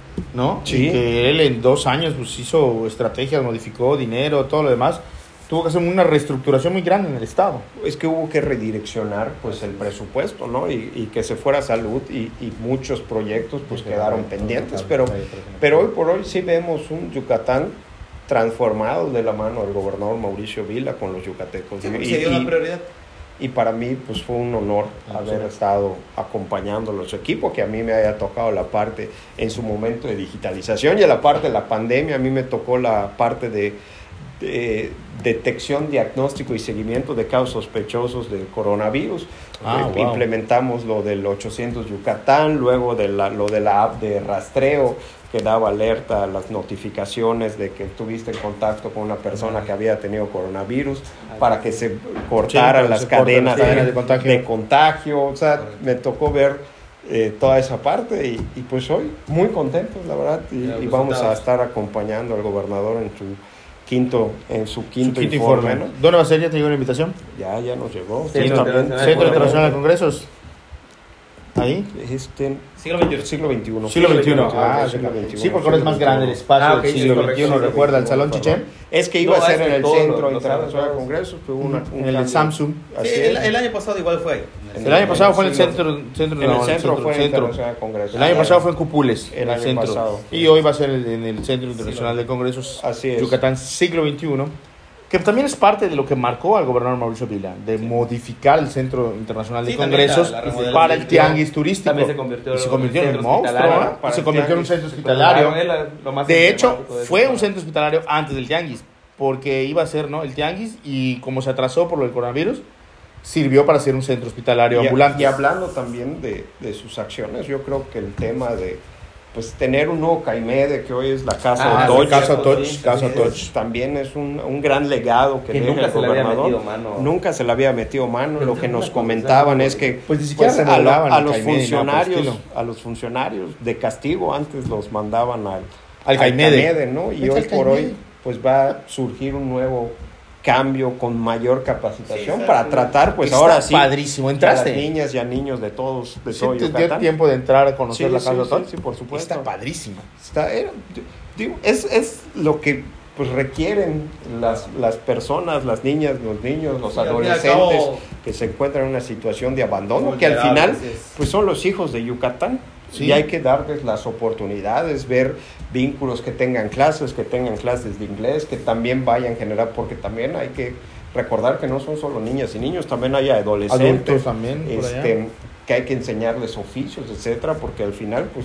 ¿no? Sí. Y que él en 2 años pues hizo estrategias, modificó dinero, todo lo demás. Tuvo que hacer una reestructuración muy grande en el Estado. Es que hubo que redireccionar pues el presupuesto, ¿no? Y que se fuera salud y muchos proyectos pues quedaron pendientes, pero hoy por hoy sí vemos un Yucatán transformado de la mano del gobernador Mauricio Vila con los yucatecos. Sí, porque se dio una prioridad. Y para mí pues fue un honor haber estado acompañando a los equipos, que a mí me haya tocado la parte en su momento de digitalización, y a la parte de la pandemia a mí me tocó la parte de detección, diagnóstico y seguimiento de casos sospechosos del coronavirus. Wow. Implementamos lo del 800 Yucatán, luego lo de la app de rastreo que daba alerta a las notificaciones de que tuviste en contacto con una persona que había tenido coronavirus, para que se cortaran las cadenas de contagio. O sea, me tocó ver toda esa parte y pues hoy muy contentos, la verdad, y vamos a estar acompañando al gobernador en su quinto informe, ¿no? ¿Dónde va a ser? ¿Ya te llegó la invitación? Ya nos llegó. Sí, Centro Internacional de Congresos. Ahí. Siglo XXI. Siglo XXI. Siglo XXI. Siglo XXI. Sí, porque ahora es más grande el espacio del siglo XXI. Recuerda el Salón Chichén. Es que iba a ser en el Centro los Internacional de Congresos, pero hubo En el de Samsung. Así Sí, es. el año pasado igual fue ahí. El año pasado fue en el centro. En el centro fue en el Internacional de Congresos. El año pasado fue en Cupules, El en el año centro. pasado. Y hoy va a ser en el Centro Internacional de Congresos. Así es. Yucatán, siglo XXI. Que también es parte de lo que marcó al gobernador Mauricio Vila, de modificar el Centro Internacional de Sí, también Congresos la remodelación. para el tianguis turístico. También se convirtió Y se convirtió en un centro monstruo, hospitalario, ¿eh? para Se el convirtió en un tianguis. centro hospitalario. Claro, lo más De hecho, emblemático de fue eso. un centro hospitalario antes del tianguis, porque iba a ser, ¿no?, el tianguis, y como se atrasó por lo del coronavirus, sirvió para ser un centro hospitalario ambulante. Y hablando también de sus acciones, yo creo que el tema de pues tener un nuevo CAIMEDE, que hoy es la Casa sí, Otoch, Casa cierto, Otoch, sí, Casa sí, Otoch. también es un gran legado que Que deja nunca el se le había gobernador. metido mano. Nunca se le había metido mano. Pero Lo que nos una comentaban cosa, es que pues ni siquiera pues, remodelaban a el los CAIMEDE, funcionarios, nada por el a los funcionarios de castigo antes los mandaban Al CAIMEDE. ¿no? Y Vete hoy al por CAIMEDE. hoy pues va a surgir un nuevo cambio con mayor capacitación Sí, para exacto. tratar pues Está ahora sí padrísimo. a ¿Entraste? las niñas y a niños de todo Sí, Yucatán. te dio tiempo de entrar a conocer Sí, la sí, Casa sí, Otoch. sí, por supuesto. Está padrísimo. Es lo que pues requieren las personas, las niñas, los niños, los Sí, al fin y al adolescentes cabo, que se encuentran en una situación de abandono, que al final pues son los hijos de Yucatán. Sí. Y hay que darles las oportunidades, ver vínculos, que tengan clases de inglés, que también vayan a generar, porque también hay que recordar que no son solo niñas y niños, también hay adolescentes, Adultos también, por allá. que hay que enseñarles oficios, etcétera, porque al final pues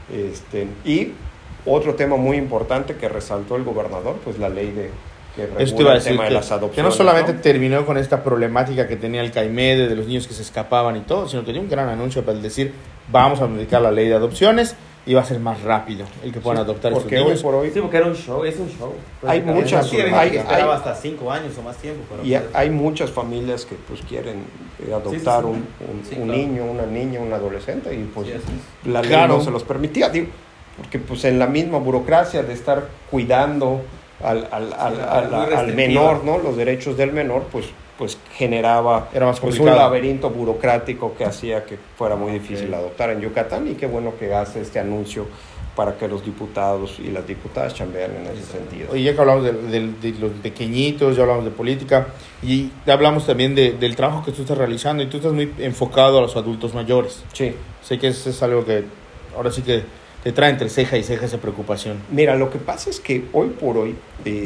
y otro tema muy importante que resaltó el gobernador, pues la ley que Eso te iba regula a el decir, tema de las que adopciones, no solamente ¿no? terminó con esta problemática que tenía el CAIMEDE de los niños que se escapaban y todo, sino que dio un gran anuncio para decir, vamos a modificar la ley de adopciones y va a ser más rápido el que puedan adoptar estos Porque hoy niños. por hoy Sí, porque era un show, es un show. Hay muchas- Sí, hay- que esperaba hasta 5 años o más tiempo. Para y poder- hay muchas familias que pues quieren adoptar Sí. un Sí, un claro. niño, una niña, un adolescente, y pues Sí, así es. la ley Claro. no se los permitía, digo, porque pues en la misma burocracia de estar cuidando al restrictiva. menor, ¿no? Los derechos del menor, pues generaba Era más pues un complicado. laberinto burocrático que hacía que fuera muy difícil adoptar en Yucatán, y qué bueno que hace este anuncio para que los diputados y las diputadas chambean en ese sentido. Oye, ya que hablamos de los pequeñitos, ya hablamos de política y ya hablamos también del trabajo que tú estás realizando, y tú estás muy enfocado a los adultos mayores. Sí. Sé que eso es algo que ahora sí que te trae entre ceja y ceja esa preocupación. Mira, lo que pasa es que hoy por hoy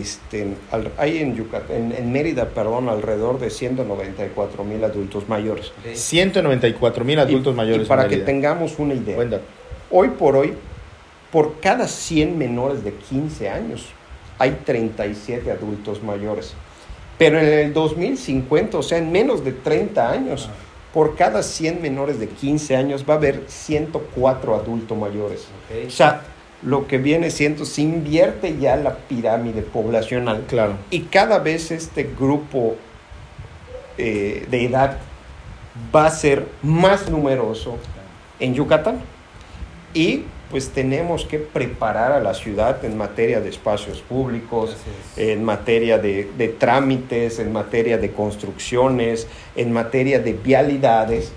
hay en Yucatán, en Mérida, perdón, alrededor de 194,000 adultos mayores. 194,000 adultos mayores. Y para en que Mérida. tengamos una idea, Buen dato. hoy por hoy, por cada 100 menores de 15 años, hay 37 adultos mayores. Pero en el 2050, o sea, en menos de 30 años, por cada 100 menores de 15 años va a haber 104 adultos mayores. Ok. O sea, lo que viene siendo, se invierte ya la pirámide poblacional. Claro. Y cada vez este grupo de edad va a ser más numeroso en Yucatán. Y pues tenemos que preparar a la ciudad en materia de espacios públicos, Así es. en materia de trámites, en materia de construcciones, en materia de vialidades,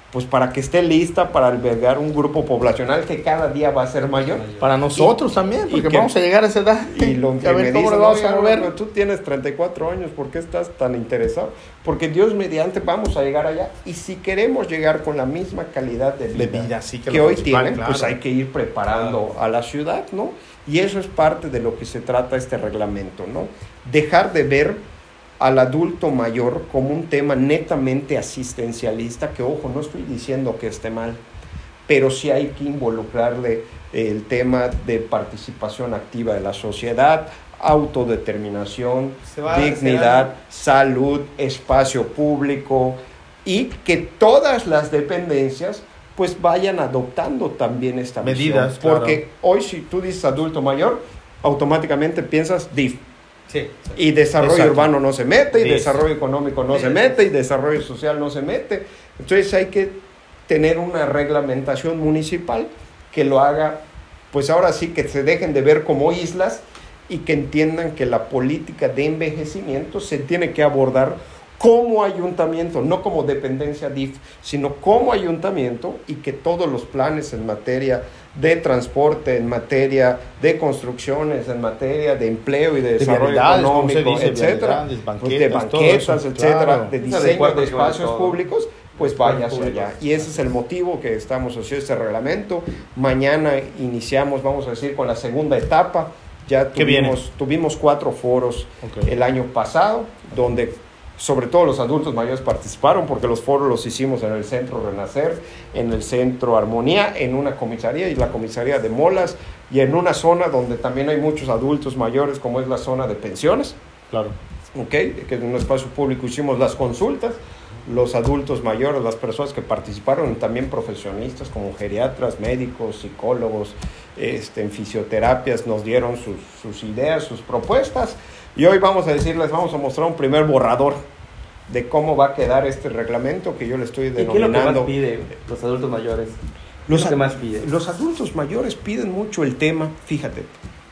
pues para que esté lista para albergar un grupo poblacional que cada día va a ser mayor. Para nosotros también, porque que- vamos a llegar a esa edad. Y lo que a me ver cómo dicen, nos vamos "Oye, a Álvaro, mover. tú tienes 34 años, ¿por qué estás tan interesado?" Porque Dios mediante vamos a llegar allá. Y si queremos llegar con la misma calidad de vida, sí, que lo hoy principal, tienen, claro. pues hay que ir preparando a la ciudad, ¿no? Y eso es parte de lo que se trata este reglamento, ¿no? Dejar de ver al adulto mayor como un tema netamente asistencialista, que ojo, no estoy diciendo que esté mal, pero sí hay que involucrarle el tema de participación activa de la sociedad, autodeterminación, Se va- dignidad, salud, espacio público, y que todas las dependencias pues vayan adoptando también esta Medidas, visión. Porque hoy si tú dices adulto mayor, automáticamente piensas DIF. Sí. Y desarrollo Exacto. urbano no se mete, y Eso. desarrollo económico no se mete, y desarrollo social no se mete. Entonces hay que tener una reglamentación municipal que lo haga, pues ahora sí que se dejen de ver como islas y que entiendan que la política de envejecimiento se tiene que abordar como ayuntamiento, no como dependencia DIF, sino como ayuntamiento, y que todos los planes en materia de transporte, en materia de construcciones, en materia de empleo y de desarrollo vialidades, como se económico, dice, etcétera, vialidades, pues de banquetas, todo banquetas, eso, etcétera, claro. de Es diseño adecuar de porque vale espacios todo. públicos, pues vaya hacia allá. Y ese es el motivo que estamos haciendo este reglamento. Mañana iniciamos, vamos a decir, con la segunda etapa. Ya ¿Qué viene? tuvimos 4 foros Ok. el año pasado, donde sobre todo los adultos mayores participaron, porque los foros los hicimos en el Centro Renacer, en el Centro Armonía, en una comisaría, y la comisaría de Molas, y en una zona donde también hay muchos adultos mayores, como es la zona de pensiones, Claro. ¿ok? Que en un espacio público hicimos las consultas. Los adultos mayores, las personas que participaron, también profesionistas como geriatras, médicos, psicólogos, en fisioterapias, nos dieron sus ideas, sus propuestas, y hoy vamos a mostrar un primer borrador de cómo va a quedar este reglamento que yo le estoy ¿Y qué es lo que denominando. más pide los adultos mayores? ¿Qué Los es lo que a- más pide? Los adultos mayores piden mucho el tema, fíjate,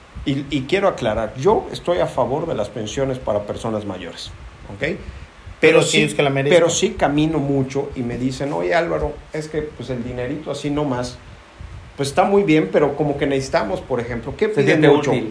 y quiero aclarar, yo estoy a favor de las pensiones para personas mayores, ¿ok? Pero aquellos que la merezcan. Pero sí camino mucho y me dicen, oye Álvaro, es que pues el dinerito así nomás, pues está muy bien, pero como que necesitamos, por ejemplo, ¿qué Se piden siente mucho? útil.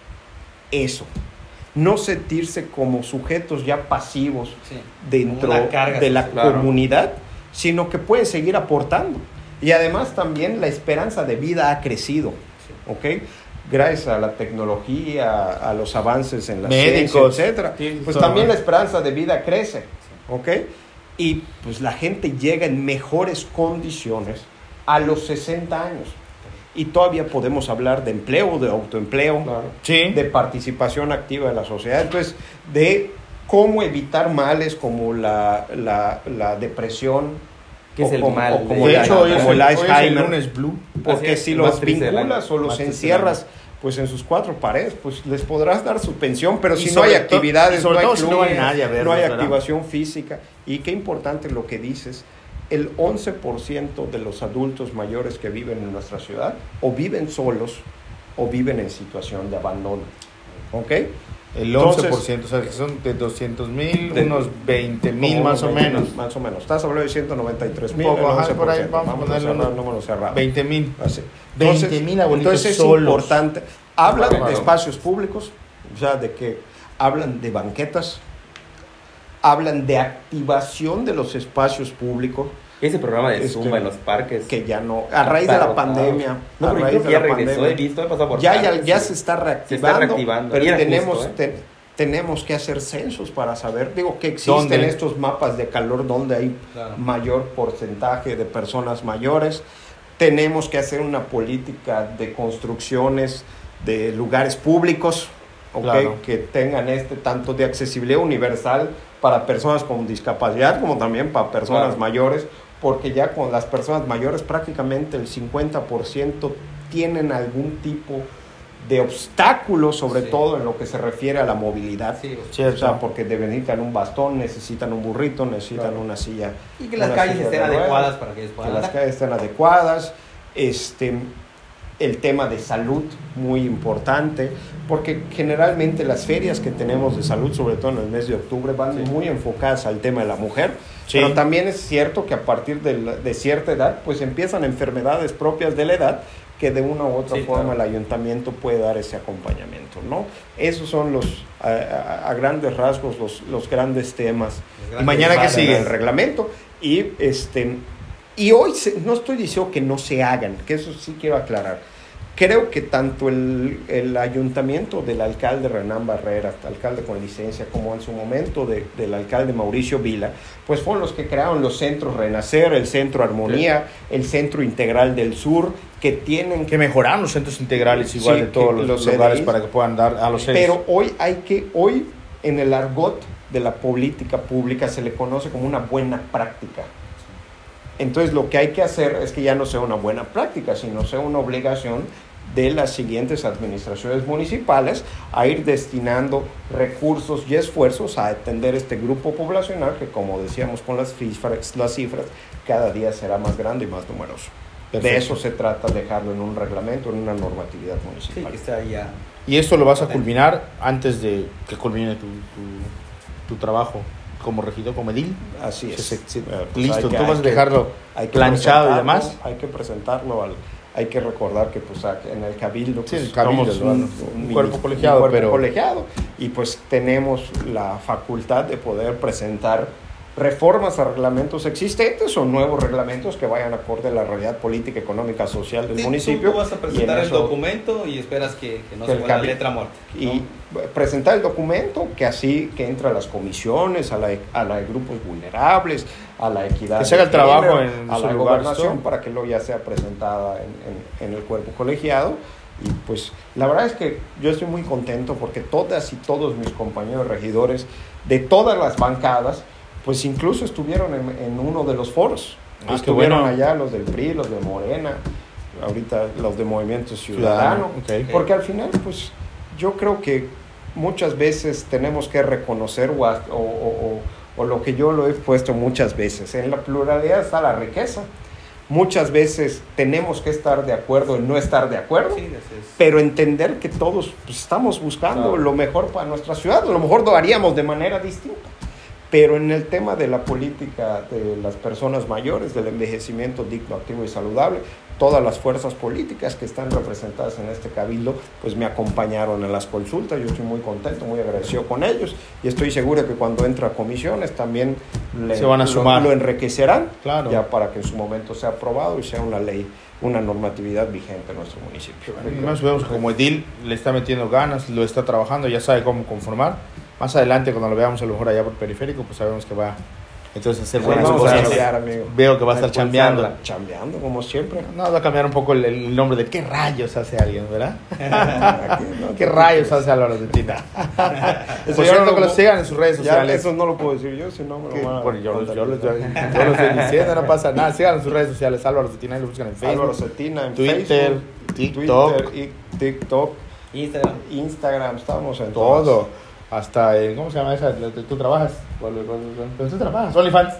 Eso, no sentirse como sujetos ya pasivos Sí. dentro Como una carga de la social. Claro. comunidad, sino que pueden seguir aportando. Y además también la esperanza de vida ha crecido, ¿ok? Gracias a la tecnología, a los avances en la Médicos. ciencia, etcétera. Sí, Pues todo, también ¿no? la esperanza de vida crece, ¿ok? Y pues la gente llega en mejores condiciones a los 60 años. Y todavía podemos hablar de empleo, de autoempleo, Sí. de participación activa de la sociedad. Entonces, de cómo evitar males como la depresión. ¿Qué es el mal? o como De la- hecho, hoy es como el el Alzheimer. lunes blue. Porque Así es, si el los más triste del vinculas año, o los más triste del encierras pues en sus 4 paredes, pues les podrás dar su pensión, pero Y si no sobre hay actividades, y sobre no hay todo si no va clubes, nadie a verlos, no hay ¿verdad? activación física. Y qué importante lo que dices, el 11% de los adultos mayores que viven en nuestra ciudad o viven solos o viven en situación de abandono. ¿Ok? El Entonces, 11%, o sea, que son de 200,000, de- unos 20,000 Como más o 20,000, menos. Más o menos. Estás hablando de 193,000, Un poco, el ajá, 11%. por ahí vamos a Vamos a ponerle cerrar unos números cerrados. 20,000. Así. 20,000 abuelitos entonces es solos. importante. Hablan Claro. de espacios públicos, o sea, de que hablan de banquetas, hablan de activación de los espacios públicos, Ese programa de Este, Zumba en los parques. que ya no, a raíz de la Agotado. pandemia, No, a pero yo raíz creo de que ya la regresó, pandemia, he visto, he pasado por ya parques, se está reactivando, Se está reactivando. pero Y era tenemos, justo, tenemos que hacer censos para saber, digo, que existen ¿Dónde? estos mapas de calor donde hay Claro. mayor porcentaje de personas mayores. Tenemos que hacer una política de construcciones de lugares públicos, ¿ok? Claro. Que tengan tanto de accesibilidad universal para personas con discapacidad como también para personas Claro. mayores, porque ya con las personas mayores prácticamente el 50% tienen algún tipo de obstáculo, sobre Sí. todo en lo que se refiere a la movilidad. Sí, Cierto. O sea, porque necesitan un bastón, necesitan un burrito, necesitan Claro. una silla. y que las una calles silla estén de ruedas, adecuadas para que ellos que puedan las andar. calles estén adecuadas. el tema de salud, muy importante, porque generalmente las ferias que tenemos de salud, sobre todo en el mes de octubre, van muy enfocadas al tema de la mujer, pero también es cierto que a partir de cierta edad, pues empiezan enfermedades propias de la edad, que de una u otra forma el ayuntamiento puede dar ese acompañamiento, ¿no? Esos son a grandes rasgos los grandes temas. ¿Y mañana qué sigue? El reglamento. Y hoy no estoy diciendo que no se hagan, que eso sí quiero aclarar. Creo que tanto el ayuntamiento del alcalde Renán Barrera, alcalde con licencia, como en su momento del alcalde Mauricio Vila, pues fueron los que crearon los centros Renacer, el centro Armonía, el centro integral del sur, que mejoraron los centros integrales igual de todos los lugares para que puedan dar a los seres. Pero hoy en el argot de la política pública se le conoce como una buena práctica. Entonces lo que hay que hacer es que ya no sea una buena práctica, sino sea una obligación de las siguientes administraciones municipales a ir destinando recursos y esfuerzos a atender este grupo poblacional que, como decíamos con las cifras, cada día será más grande y más numeroso. Perfecto. De eso se trata, dejarlo en un reglamento, en una normatividad municipal. Sí, que está ya. ¿Y esto lo vas a culminar antes de que culmine tu trabajo como regidor, como edil? Así es. Listo, tú vas a dejarlo planchado y demás. Hay que presentarlo hay que recordar que pues en el cabildo, pues, el cabildo somos un cuerpo colegiado, colegiado, y pues tenemos la facultad de poder presentar reformas a reglamentos existentes o nuevos reglamentos que vayan acorde a la realidad política, económica, social del municipio. Tú vas a presentar el documento y esperas que no se vuelva letra muerta, ¿no? Y presentar el documento que entre a las comisiones, a la de grupos vulnerables, a la equidad, que se haga el trabajo a la gobernación, para que luego ya sea presentada en el cuerpo colegiado. Y pues la verdad es que yo estoy muy contento porque todas y todos mis compañeros regidores de todas las bancadas, pues incluso estuvieron en uno de los foros. Estuvieron allá los del PRI, los de Morena, ahorita los de Movimiento Ciudadano. Porque al final, pues yo creo que muchas veces tenemos que reconocer o lo que yo lo he puesto muchas veces, en la pluralidad está la riqueza. Muchas veces tenemos que estar de acuerdo en no estar de acuerdo, pero entender que todos pues, estamos buscando lo mejor para nuestra ciudad. A lo mejor lo haríamos de manera distinta, pero en el tema de la política de las personas mayores, del envejecimiento digno, activo y saludable, todas las fuerzas políticas que están representadas en este cabildo pues me acompañaron en las consultas. Yo estoy muy contento, muy agradecido con ellos, y estoy seguro que cuando entra a comisiones también se van a sumar. Lo enriquecerán, claro, ya para que en su momento sea aprobado y sea una ley, una normatividad vigente en nuestro municipio. Más vemos que como edil le está metiendo ganas, lo está trabajando, ya sabe cómo conformar. Más adelante, cuando lo veamos a lo mejor allá por periférico, pues sabemos que va entonces a hacer buenas cosas. Veo que va a estar chambeando. Chambeando, como siempre. No, va a cambiar un poco el nombre de ¿qué rayos hace alguien, verdad? ¿Qué rayos hace Álvaro Cetina? Por cierto, que lo sigan en sus redes sociales. Eso no lo puedo decir yo, si no me lo van a... Bueno, yo lo estoy diciendo, no pasa nada. Sigan en sus redes sociales, Álvaro Cetina, y lo buscan en Facebook. Álvaro Cetina en Twitter, Facebook, TikTok, Instagram, estamos en todo. Hasta, ¿cómo se llama esa? ¿Tú trabajas? ¿Pero tú trabajas? ¿OnlyFans?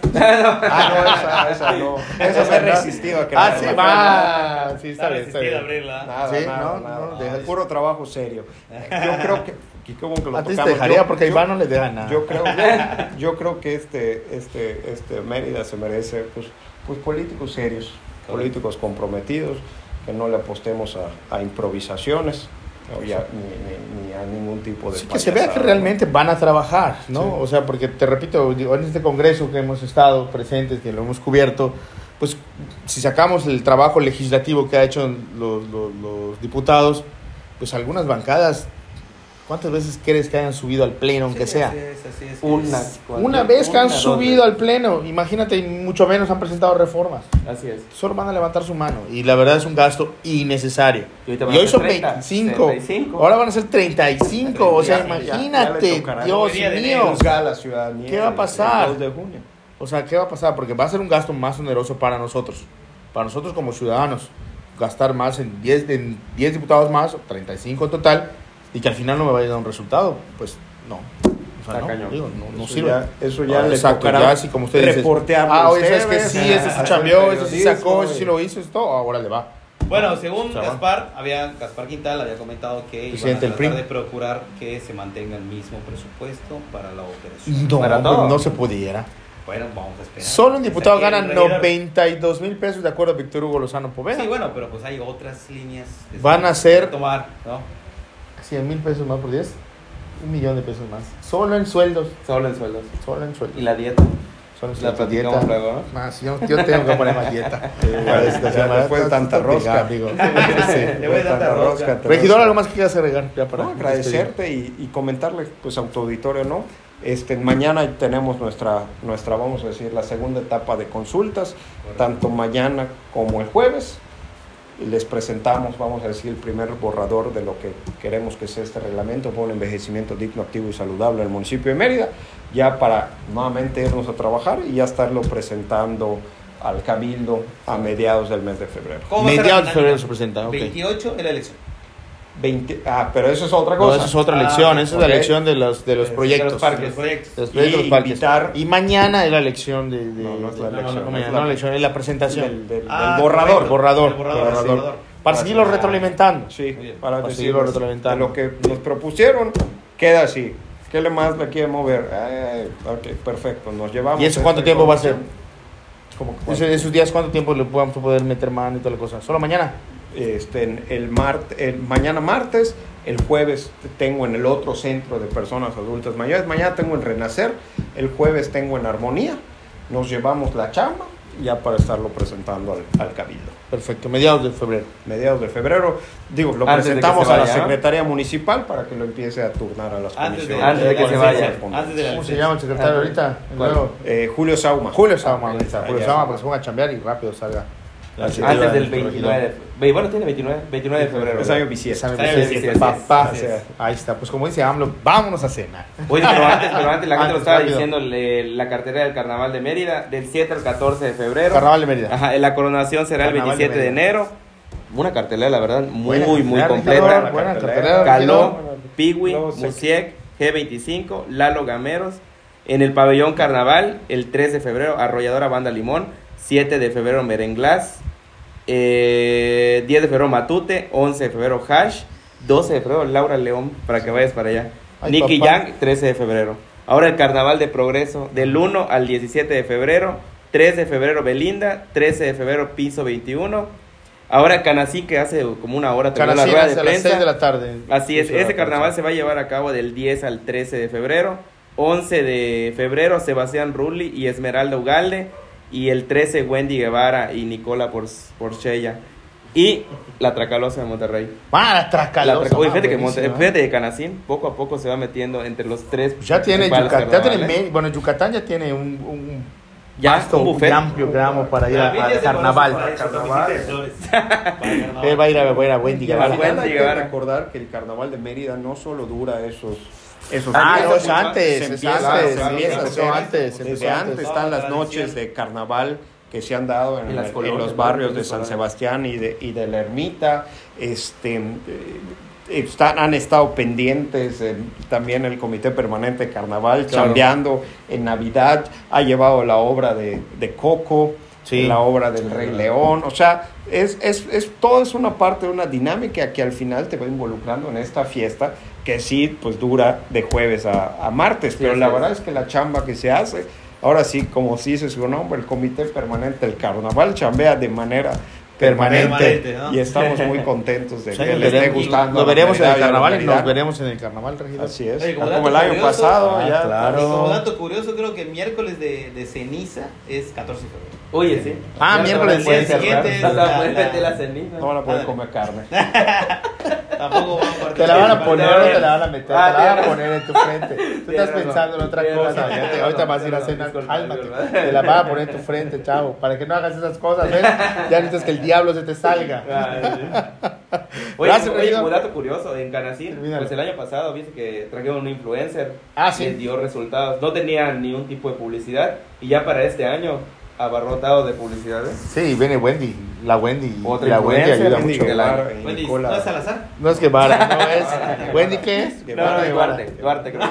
Esa no. Esa me he resistido a crearla. Sí, está bien. abrirla. Nada. Puro trabajo serio. Yo creo que... Y como que lo antes te dejaría porque a Iván no le dejan nada. Yo creo que este Mérida se merece pues políticos serios, políticos comprometidos, que no le apostemos a improvisaciones. Ni a ningún tipo de que se vea que realmente van a trabajar, ¿no? Sí. O sea, porque te repito, en este congreso que hemos estado presentes, que lo hemos cubierto, pues si sacamos el trabajo legislativo que ha hecho los diputados, pues algunas bancadas, ¿cuántas veces crees que hayan subido al pleno, aunque sea? Así es. Una vez que han subido al pleno, imagínate, y mucho menos han presentado reformas. Así es. Solo van a levantar su mano, y la verdad es un gasto innecesario. Y hoy son 25, 35. Ahora van a ser 35, o sea, imagínate, Dios mío. ¿Qué va a pasar? El 2 de junio. O sea, ¿qué va a pasar? Porque va a ser un gasto más oneroso para nosotros como ciudadanos, gastar más en 10 diputados más, o 35 en total, y que al final no me vaya a dar un resultado, pues no. O sea, no sirve. Eso ya les exacto, tocará ya así como ustedes reportear. Oye, ¿sabes que sí? Ese se chambeó, ese sí sacó, ese sí lo hizo, esto, ahora le va. Bueno, según Chabón. Gaspar Quintal había comentado que iban a Presidente del tratar PRI. de procurar que se mantenga el mismo presupuesto para la operación. No, Para todo. no se pudiera. Bueno, vamos a esperar. Solo un diputado Hasta que gana en realidad- 92 mil pesos de acuerdo a Víctor Hugo Lozano Poveda. Sí, bueno, pero pues hay otras líneas que Van se a ser- tomar, ¿no? 100 mil pesos más por 10. 1 millón de pesos más. Solo en sueldos. Solo en sueldos. Solo en sueldos. ¿Y la dieta? Solo en La sueldos. platicamos luego, ¿no? Más, yo tengo que poner más dieta. Para esta semana. después de tanta rosca. Amigo. Le voy a dar tanta rosca. Regidor, ¿algo más que quieras agregar? Ya para No, agradecerte y comentarle pues a tu auditorio, ¿no? Mañana tenemos nuestra, vamos a decir, la segunda etapa de consultas, tanto mañana como el jueves. Y les presentamos, vamos a decir, el primer borrador de lo que queremos que sea este reglamento para un envejecimiento digno, activo y saludable en el municipio de Mérida, ya para nuevamente irnos a trabajar y ya estarlo presentando al Cabildo a mediados del mes de febrero. ¿Cómo va a ser la Mediados de febrero dinámica? se presenta. Ok. 28 es la elección. Pero eso es otra No, cosa. esa es otra elección. Esa es la ok. elección de los proyectos. De los parques. Los proyectos. De los proyectos de los Y parques. invitar- Y mañana es la elección de No es la no, elección, mañana, es no la- la elección, es la presentación. Del Ah, borrador. El borrador. El borrador. Para seguirlo retroalimentando. Sí, Muy bien. para Para decir, seguirlo de retroalimentando. lo que nos propusieron, queda así. ¿Qué le más le quiere mover? Ok, perfecto, nos llevamos. ¿Y eso cuánto esta tiempo va a ser? información. ¿Cómo que Esos días, ¿cuánto tiempo le vamos a poder meter mano y toda la cosa? ¿Solo mañana? Mañana martes, el jueves tengo en el otro centro de personas adultas mayores, mañana tengo en Renacer, el jueves tengo en Armonía, nos llevamos la chamba ya para estarlo presentando al Cabildo. Perfecto, mediados de febrero. Mediados de febrero, lo Antes de que presentamos se a la vaya, ¿no? Secretaría Municipal para que lo empiece a turnar a las Antes de, comisiones. Antes de que se vaya. Antes de la ¿Cómo se elección. llama el secretario ahorita? El ¿Cuál? nuevo. Julio Sauma. Julio Sama. Julio ya. Sama, para que se ponga a chambear y rápido salga. Antes del 29 de... Bueno, tiene 29 de febrero. Es año bisiesto. Sabe, Sabe, pues, sí, sí, sí, papá. sí, sí. Ahí está, pues como dice AMLO, vámonos a cenar. Oye, pero antes la gente lo Antes, estaba rápido. diciendo, la cartera del Carnaval de Mérida, del 7 al 14 de febrero. Carnaval de Mérida. Ajá, la coronación será Carnaval el 27 de de enero. Una cartelera, la verdad, muy Buena, completa. regidor, buena cartelera, Caló, regidor. Piwi, Luego se- Musiek, G25, Lalo Gameros. En el pabellón Carnaval, el 3 de febrero, Arrolladora Banda Limón. 7 de febrero, Merenglás. 10 de febrero, Matute. 11 de febrero, Hash. 12 de febrero, Laura León, para que vayas para allá. Ay, Nicky papá. Yang, 13 de febrero. Ahora el Carnaval de Progreso, del 1 al 17 de febrero. 3 de febrero, Belinda. 13 de febrero, Piso 21. Ahora Canací, que hace como una hora terminó la Canacín rueda de a las 6 de prensa. la tarde. Así es, Eso ese la carnaval prensa. se va a llevar a cabo del 10 al 13 de febrero. 11 de febrero, Sebastián Rulli y Esmeralda Ugalde. Y el 13, Wendy Guevara y Nicola Porchella. Y la Tracalosa de Monterrey. La Tracalosa. Oye, fíjate que buenísima. fíjate que Canacín poco a poco se va metiendo entre los tres. Pues ya tiene principales Yucatán, ya tiene carnavales. bueno, Yucatán ya tiene un Ya, vasto, un buffet. amplio gramo para ir También ya al se carnaval. conoce para eso, visita de flores. Para el carnaval. Él va a ir a Wendy Y Guevara. al final hay que Guevara. recordar que el Carnaval de Mérida no solo dura esos Ah, días, no, es se antes, es empieza- antes, se sí, empieza a empezó hacer antes, desde empezó antes antes. están las Tradición. noches de carnaval que se han dado en, En las en colonias, los barrios ¿no? de San Sebastián y de la Ermita. Han estado pendientes también el Comité Permanente de Carnaval, Claro. chambeando en Navidad, ha llevado la obra de Coco, Sí. la obra del Rey León, o sea, todo es una parte de una dinámica que al final te va involucrando en esta fiesta que sí, pues dura de jueves a martes, Sí, pero así la es. verdad es que la chamba que se hace, ahora sí, como sí dice su nombre, el Comité Permanente del Carnaval chambea de manera permanente, Permanente, ¿no? y estamos muy contentos de Sí, que le esté veremos- gustando. Lo a la veremos en el Mérida y a la carnaval y Mérida. nos veremos en el carnaval, regidor. Así es, Oye, como como el dato año curioso, pasado, ah, ya claro. Y como dato curioso, creo que el miércoles de ceniza es 14 de febrero. Oye, sí. Ah, Ya miércoles no pueden de cerrar. siguiente, No la- pueden la- meter la ceniza. no van a poder Ah, comer carne. Tampoco van a participar. Te la van a poner o te la van a meter, Ah, te la van a tienes poner en tu frente. Tú estás Tienes razón. pensando en otra Tienes cosa. razón. Fíjate, ahorita vas a ir a cenar. Disculpa, Cálmate. disculpa. Te la van a poner en tu frente, chavo. Para que no hagas esas cosas, ¿ves? Ya necesitas que el diablo se te salga. Oye, Gracias, oye, regidor. como dato curioso, en Canacín, Termínalo. pues el año pasado viste que trajeron un influencer. Ah, sí. Les dio resultados. No tenía ni un tipo de publicidad. Y ya para este año, abarrotado de publicidades. Sí, viene Wendy. La Wendy. Otra La Wendy influencer, ayuda Wendy mucho. Guevara. Wendy, Nicola. ¿no es Salazar? No es Guevara, no es. ¿Wendy qué es? No, no, Duarte creo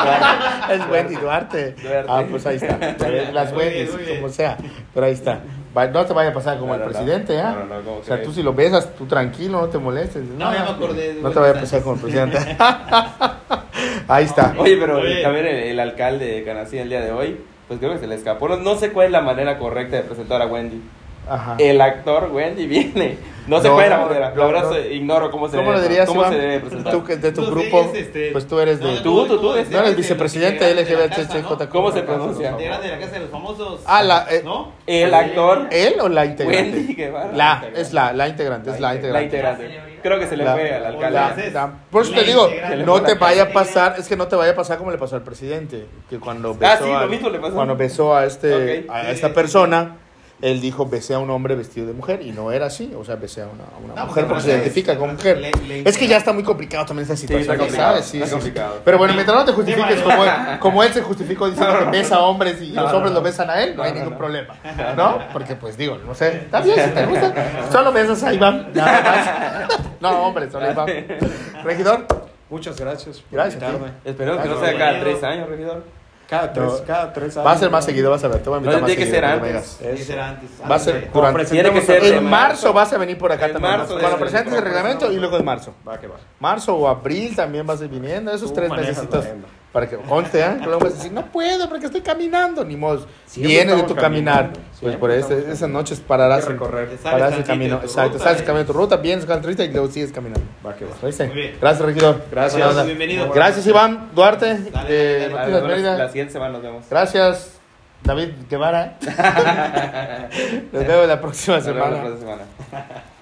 que. Es Wendy Duarte. Duarte. Ah, pues ahí está. Las Muy bien, Wendy's, muy bien. como sea. Pero ahí está. No te vaya a pasar como No, el no, no. presidente, ¿ah? No, ¿cómo O sea, crees? tú si lo besas, tú tranquilo, no te molestes. No, ya me acordé de No te vaya a pasar como el presidente. Ahí está. Oye, pero Oye. también el alcalde de Canacín el día de hoy, pues creo que se le escapó. No sé cuál es la manera correcta de presentar a Wendy. Ajá. El actor Wendy viene. No sé No, cuál es la manera. no, La verdad, no. ignoro cómo se ¿Cómo lo debe, dirías, cómo Iván? se debe presentar. Tú que de tu No, sí, grupo, es, pues tú eres de... no, Tú no, eres- no eres de- vicepresidente de- de la LGBTJ. casa, ¿no? ¿Cómo se pronuncia? Integrante de la casa de los famosos. Ah, ¿No? El actor ¿Él o la integrante? Wendy Guevara. La integrante, es la La integrante. integrante. Creo que se le La- fue al la- alcalde. Por eso La te digo, integrante. no te vaya a pasar, es que no te vaya a pasar como le pasó al presidente, que cuando besó, sí, lo mismo le pasó. cuando besó a Ok. esta persona, él dijo besé a un hombre vestido de mujer y no era así, o sea, besé a una No, mujer pues, porque se identifica como mujer. Es que ya está muy complicado también esa situación, está complicado, ¿sabes? Sí, está sí, sí. complicado. Pero bueno, mientras no te justifiques como él se justificó diciendo que besa a hombres y los hombres lo besan a él, no hay ningún problema, ¿no? Porque pues digo, no sé, está bien si te gusta, solo besas a Iván, nada más. No, hombre, solo Iván. Regidor, Muchas gracias por Gracias a ti. invitarme. Esperemos que no Gracias, sea cada bienvenido. 3 años, regidor. Cada tres años. va a ser más seguido, vas a ver, te voy a invitar No, más tiene que seguido. ser cuando antes. vengas. Ese era antes. Va a ser Antes de- durante... Tiene que ser En marzo vas a venir por acá En también. marzo Cuando debe presentes el ser. reglamento y luego en marzo. Va que va. Marzo o abril también vas a ir viniendo. Esos Tú 3 manejas mesecitos. la agenda. Para que conste, ¿eh? Que luego vas a decir, no puedo porque estoy caminando. Ni modo. Siempre Vienes de tu estamos caminar. caminando. Pues Siempre por estamos esas noches Hay pararás que en, recorrer. Sales pararás el tantito camino. de tu Exacto. ruta Sales y- el camino de tu ruta, vienes con el turista y luego sigues caminando. Va que va. ¿Oíste? Muy bien. Gracias, regidor. Gracias. Buena onda. Bienvenido. Gracias, Iván Duarte, Dale, de dale, La, Noticias Mérida. la siguiente semana nos vemos. Gracias, David Guevara. Nos vemos la próxima Nos vemos la semana. próxima semana.